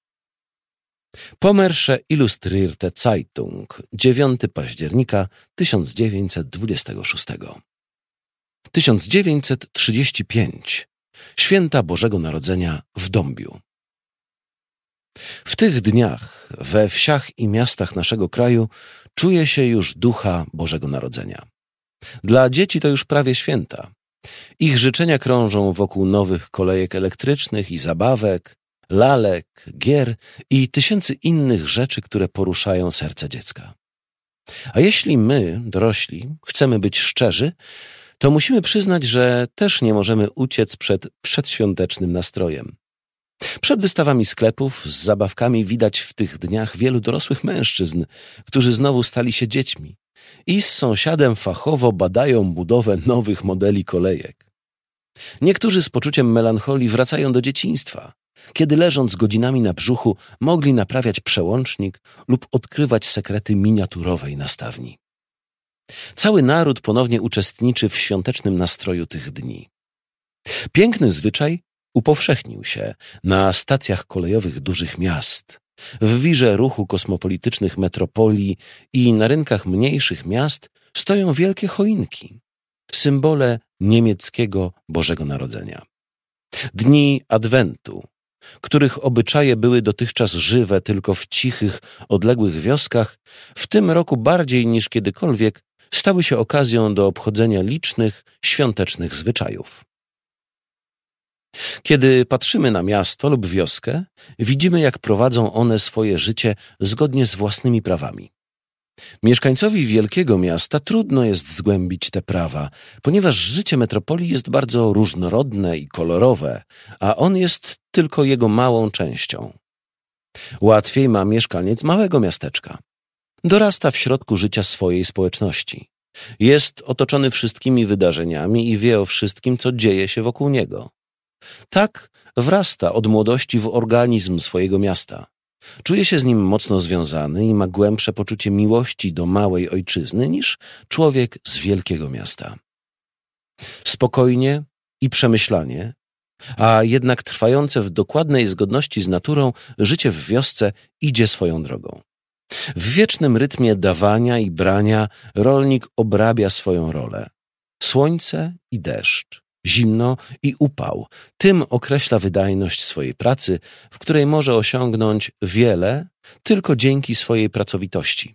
Pommersche Illustrierte Zeitung, dziewiątego października tysiąc dziewięćset dwudziestego szóstego. tysiąc dziewięćset trzydziesty piąty. Święta Bożego Narodzenia w Dąbiu. W tych dniach we wsiach i miastach naszego kraju czuje się już ducha Bożego Narodzenia. Dla dzieci to już prawie święta. Ich życzenia krążą wokół nowych kolejek elektrycznych i zabawek, lalek, gier i tysięcy innych rzeczy, które poruszają serce dziecka. A jeśli my, dorośli, chcemy być szczerzy, to musimy przyznać, że też nie możemy uciec przed przedświątecznym nastrojem. Przed wystawami sklepów z zabawkami widać w tych dniach wielu dorosłych mężczyzn, którzy znowu stali się dziećmi i z sąsiadem fachowo badają budowę nowych modeli kolejek. Niektórzy z poczuciem melancholii wracają do dzieciństwa, kiedy leżąc godzinami na brzuchu mogli naprawiać przełącznik lub odkrywać sekrety miniaturowej nastawni. Cały naród ponownie uczestniczy w świątecznym nastroju tych dni. Piękny zwyczaj upowszechnił się na stacjach kolejowych dużych miast, w wirze ruchu kosmopolitycznych metropolii i na rynkach mniejszych miast stoją wielkie choinki, symbole niemieckiego Bożego Narodzenia. Dni Adwentu, których obyczaje były dotychczas żywe tylko w cichych, odległych wioskach, w tym roku bardziej niż kiedykolwiek stały się okazją do obchodzenia licznych, świątecznych zwyczajów. Kiedy patrzymy na miasto lub wioskę, widzimy, jak prowadzą one swoje życie zgodnie z własnymi prawami. Mieszkańcowi wielkiego miasta trudno jest zgłębić te prawa, ponieważ życie metropolii jest bardzo różnorodne i kolorowe, a on jest tylko jego małą częścią. Łatwiej ma mieszkaniec małego miasteczka. Dorasta w środku życia swojej społeczności. Jest otoczony wszystkimi wydarzeniami i wie o wszystkim, co dzieje się wokół niego. Tak wrasta od młodości w organizm swojego miasta. Czuje się z nim mocno związany i ma głębsze poczucie miłości do małej ojczyzny niż człowiek z wielkiego miasta. Spokojnie i przemyślanie, a jednak trwające w dokładnej zgodności z naturą, życie w wiosce idzie swoją drogą. W wiecznym rytmie dawania i brania rolnik obrabia swoją rolę. Słońce i deszcz, zimno i upał, tym określa wydajność swojej pracy, w której może osiągnąć wiele tylko dzięki swojej pracowitości.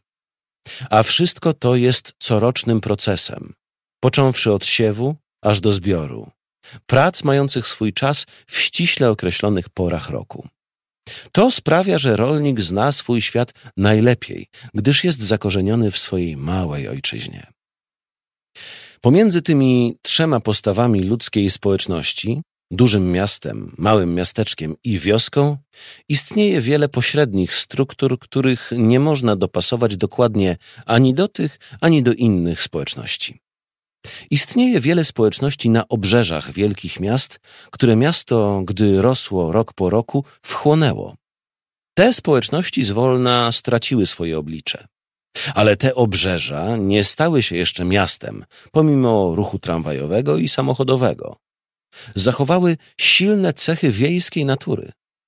A wszystko to jest corocznym procesem, począwszy od siewu aż do zbioru, prac mających swój czas w ściśle określonych porach roku. To sprawia, że rolnik zna swój świat najlepiej, gdyż jest zakorzeniony w swojej małej ojczyźnie. Pomiędzy tymi trzema postawami ludzkiej społeczności, dużym miastem, małym miasteczkiem i wioską, istnieje wiele pośrednich struktur, których nie można dopasować dokładnie ani do tych, ani do innych społeczności. Istnieje wiele społeczności na obrzeżach wielkich miast, które miasto, gdy rosło rok po roku, wchłonęło. Te społeczności zwolna straciły swoje oblicze. Ale te obrzeża nie stały się jeszcze miastem, pomimo ruchu tramwajowego i samochodowego. Zachowały silne cechy wiejskiej natury.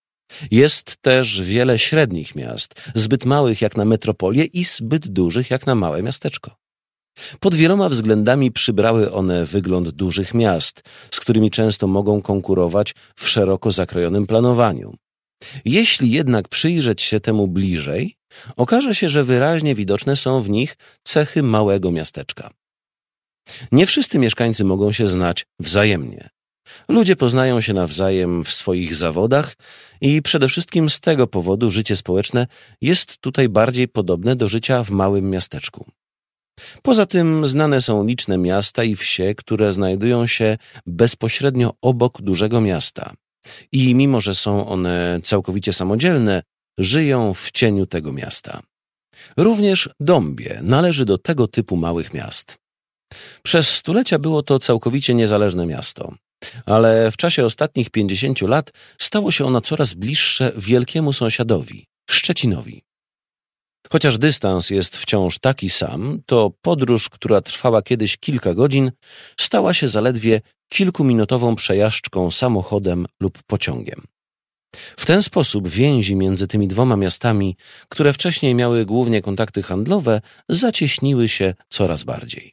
Jest też wiele średnich miast, zbyt małych jak na metropolię i zbyt dużych jak na małe miasteczko. Pod wieloma względami przybrały one wygląd dużych miast, z którymi często mogą konkurować w szeroko zakrojonym planowaniu. Jeśli jednak przyjrzeć się temu bliżej, okaże się, że wyraźnie widoczne są w nich cechy małego miasteczka. Nie wszyscy mieszkańcy mogą się znać wzajemnie. Ludzie poznają się nawzajem w swoich zawodach i przede wszystkim z tego powodu życie społeczne jest tutaj bardziej podobne do życia w małym miasteczku. Poza tym znane są liczne miasta i wsie, które znajdują się bezpośrednio obok dużego miasta i mimo, że są one całkowicie samodzielne, żyją w cieniu tego miasta. Również Dąbie należy do tego typu małych miast. Przez stulecia było to całkowicie niezależne miasto, ale w czasie ostatnich pięćdziesięciu lat stało się ono coraz bliższe wielkiemu sąsiadowi, Szczecinowi. Chociaż dystans jest wciąż taki sam, to podróż, która trwała kiedyś kilka godzin, stała się zaledwie kilkuminutową przejażdżką samochodem lub pociągiem. W ten sposób więzi między tymi dwoma miastami, które wcześniej miały głównie kontakty handlowe, zacieśniły się coraz bardziej.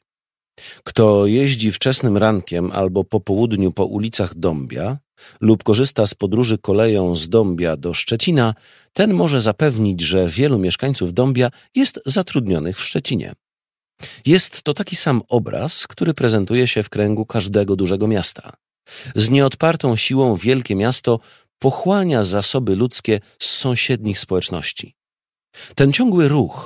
Kto jeździ wczesnym rankiem albo po południu po ulicach Dąbia lub korzysta z podróży koleją z Dąbia do Szczecina, ten może zapewnić, że wielu mieszkańców Dąbia jest zatrudnionych w Szczecinie. Jest to taki sam obraz, który prezentuje się w kręgu każdego dużego miasta. Z nieodpartą siłą wielkie miasto pochłania zasoby ludzkie z sąsiednich społeczności. Ten ciągły ruch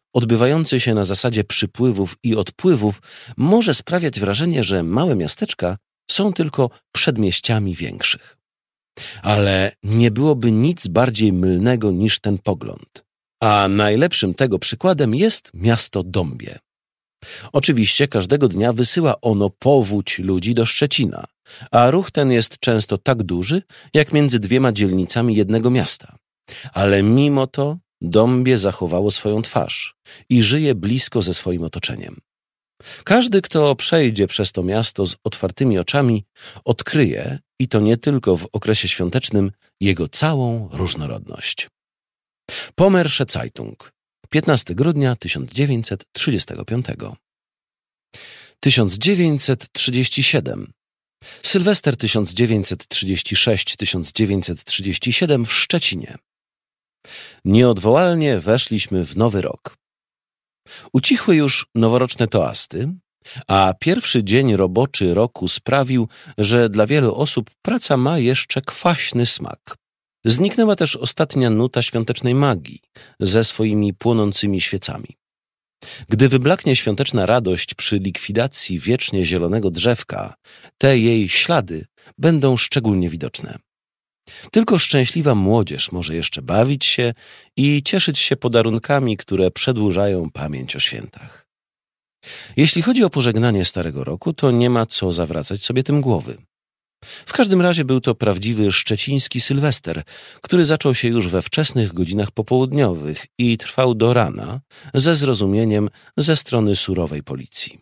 odbywający się na zasadzie przypływów i odpływów, może sprawiać wrażenie, że małe miasteczka są tylko przedmieściami większych. Ale nie byłoby nic bardziej mylnego niż ten pogląd. A najlepszym tego przykładem jest miasto Dąbie. Oczywiście każdego dnia wysyła ono powódź ludzi do Szczecina, a ruch ten jest często tak duży, jak między dwiema dzielnicami jednego miasta. Ale mimo to Dąbie zachowało swoją twarz i żyje blisko ze swoim otoczeniem. Każdy, kto przejdzie przez to miasto z otwartymi oczami, odkryje, i to nie tylko w okresie świątecznym, jego całą różnorodność. Pommersche Zeitung, piętnastego grudnia tysiąc dziewięćset trzydziestego piątego. tysiąc dziewięćset trzydziesty siódmy. Sylwester tysiąc dziewięćset trzydziesty szósty do tysiąc dziewięćset trzydziestego siódmego w Szczecinie. Nieodwołalnie weszliśmy w nowy rok. Ucichły już noworoczne toasty, a pierwszy dzień roboczy roku sprawił, że dla wielu osób praca ma jeszcze kwaśny smak. Zniknęła też ostatnia nuta świątecznej magii ze swoimi płonącymi świecami. Gdy wyblaknie świąteczna radość przy likwidacji wiecznie zielonego drzewka, te jej ślady będą szczególnie widoczne. Tylko szczęśliwa młodzież może jeszcze bawić się i cieszyć się podarunkami, które przedłużają pamięć o świętach. Jeśli chodzi o pożegnanie Starego Roku, to nie ma co zawracać sobie tym głowy. W każdym razie był to prawdziwy szczeciński Sylwester, który zaczął się już we wczesnych godzinach popołudniowych i trwał do rana ze zrozumieniem ze strony surowej policji.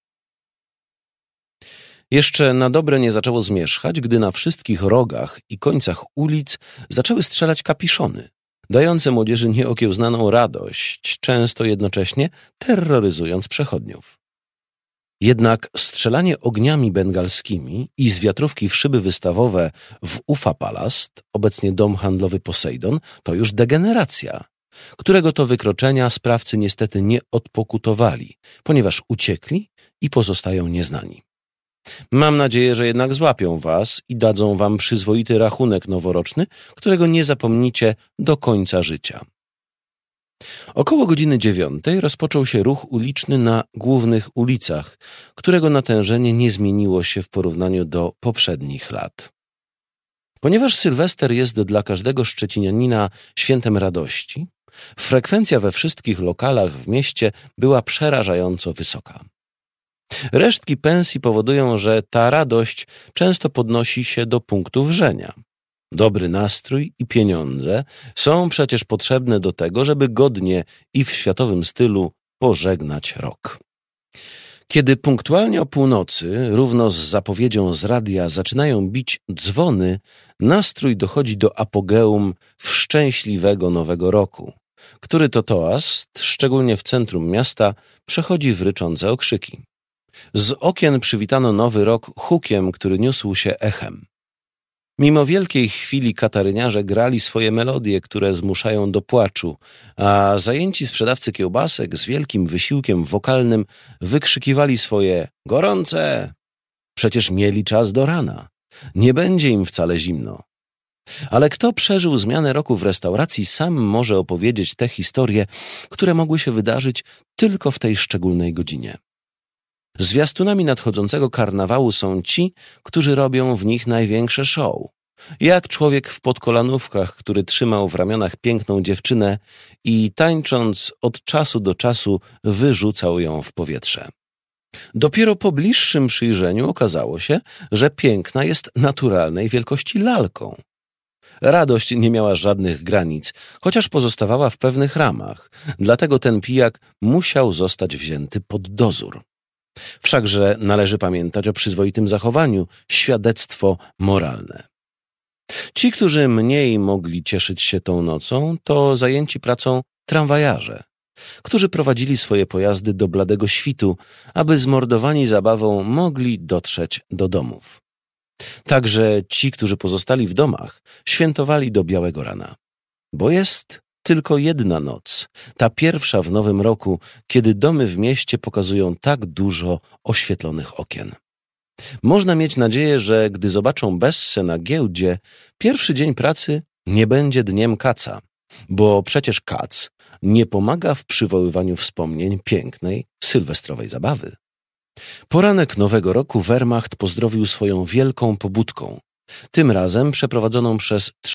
Jeszcze na dobre nie zaczęło zmierzchać, gdy na wszystkich rogach i końcach ulic zaczęły strzelać kapiszony, dające młodzieży nieokiełznaną radość, często jednocześnie terroryzując przechodniów. Jednak strzelanie ogniami bengalskimi i z wiatrówki w szyby wystawowe w Ufa Palast, obecnie dom handlowy Posejdon, to już degeneracja, którego to wykroczenia sprawcy niestety nie odpokutowali, ponieważ uciekli i pozostają nieznani. Mam nadzieję, że jednak złapią was i dadzą wam przyzwoity rachunek noworoczny, którego nie zapomnicie do końca życia. Około godziny dziewiątej rozpoczął się ruch uliczny na głównych ulicach, którego natężenie nie zmieniło się w porównaniu do poprzednich lat. Ponieważ Sylwester jest dla każdego szczecinianina świętem radości, frekwencja we wszystkich lokalach w mieście była przerażająco wysoka. Resztki pensji powodują, że ta radość często podnosi się do punktu wrzenia. Dobry nastrój i pieniądze są przecież potrzebne do tego, żeby godnie i w światowym stylu pożegnać rok. Kiedy punktualnie o północy, równo z zapowiedzią z radia, zaczynają bić dzwony, nastrój dochodzi do apogeum w szczęśliwego nowego roku, który to toast, szczególnie w centrum miasta, przechodzi w ryczące okrzyki. Z okien przywitano nowy rok hukiem, który niósł się echem. Mimo wielkiej chwili kataryniarze grali swoje melodie, które zmuszają do płaczu, a zajęci sprzedawcy kiełbasek z wielkim wysiłkiem wokalnym wykrzykiwali swoje gorące. Przecież mieli czas do rana. Nie będzie im wcale zimno. Ale kto przeżył zmianę roku w restauracji, sam może opowiedzieć te historie, które mogły się wydarzyć tylko w tej szczególnej godzinie. Zwiastunami nadchodzącego karnawału są ci, którzy robią w nich największe show. Jak człowiek w podkolanówkach, który trzymał w ramionach piękną dziewczynę i tańcząc od czasu do czasu wyrzucał ją w powietrze. Dopiero po bliższym przyjrzeniu okazało się, że piękna jest naturalnej wielkości lalką. Radość nie miała żadnych granic, chociaż pozostawała w pewnych ramach, dlatego ten pijak musiał zostać wzięty pod dozór. Wszakże należy pamiętać o przyzwoitym zachowaniu, świadectwo moralne. Ci, którzy mniej mogli cieszyć się tą nocą, to zajęci pracą tramwajarze, którzy prowadzili swoje pojazdy do bladego świtu, aby zmordowani zabawą mogli dotrzeć do domów. Także ci, którzy pozostali w domach, świętowali do białego rana. Bo jest tylko jedna noc, ta pierwsza w nowym roku, kiedy domy w mieście pokazują tak dużo oświetlonych okien. Można mieć nadzieję, że gdy zobaczą bessę na giełdzie, pierwszy dzień pracy nie będzie dniem kaca, bo przecież kac nie pomaga w przywoływaniu wspomnień pięknej, sylwestrowej zabawy. Poranek Nowego Roku Wehrmacht pozdrowił swoją wielką pobudką, tym razem przeprowadzoną przez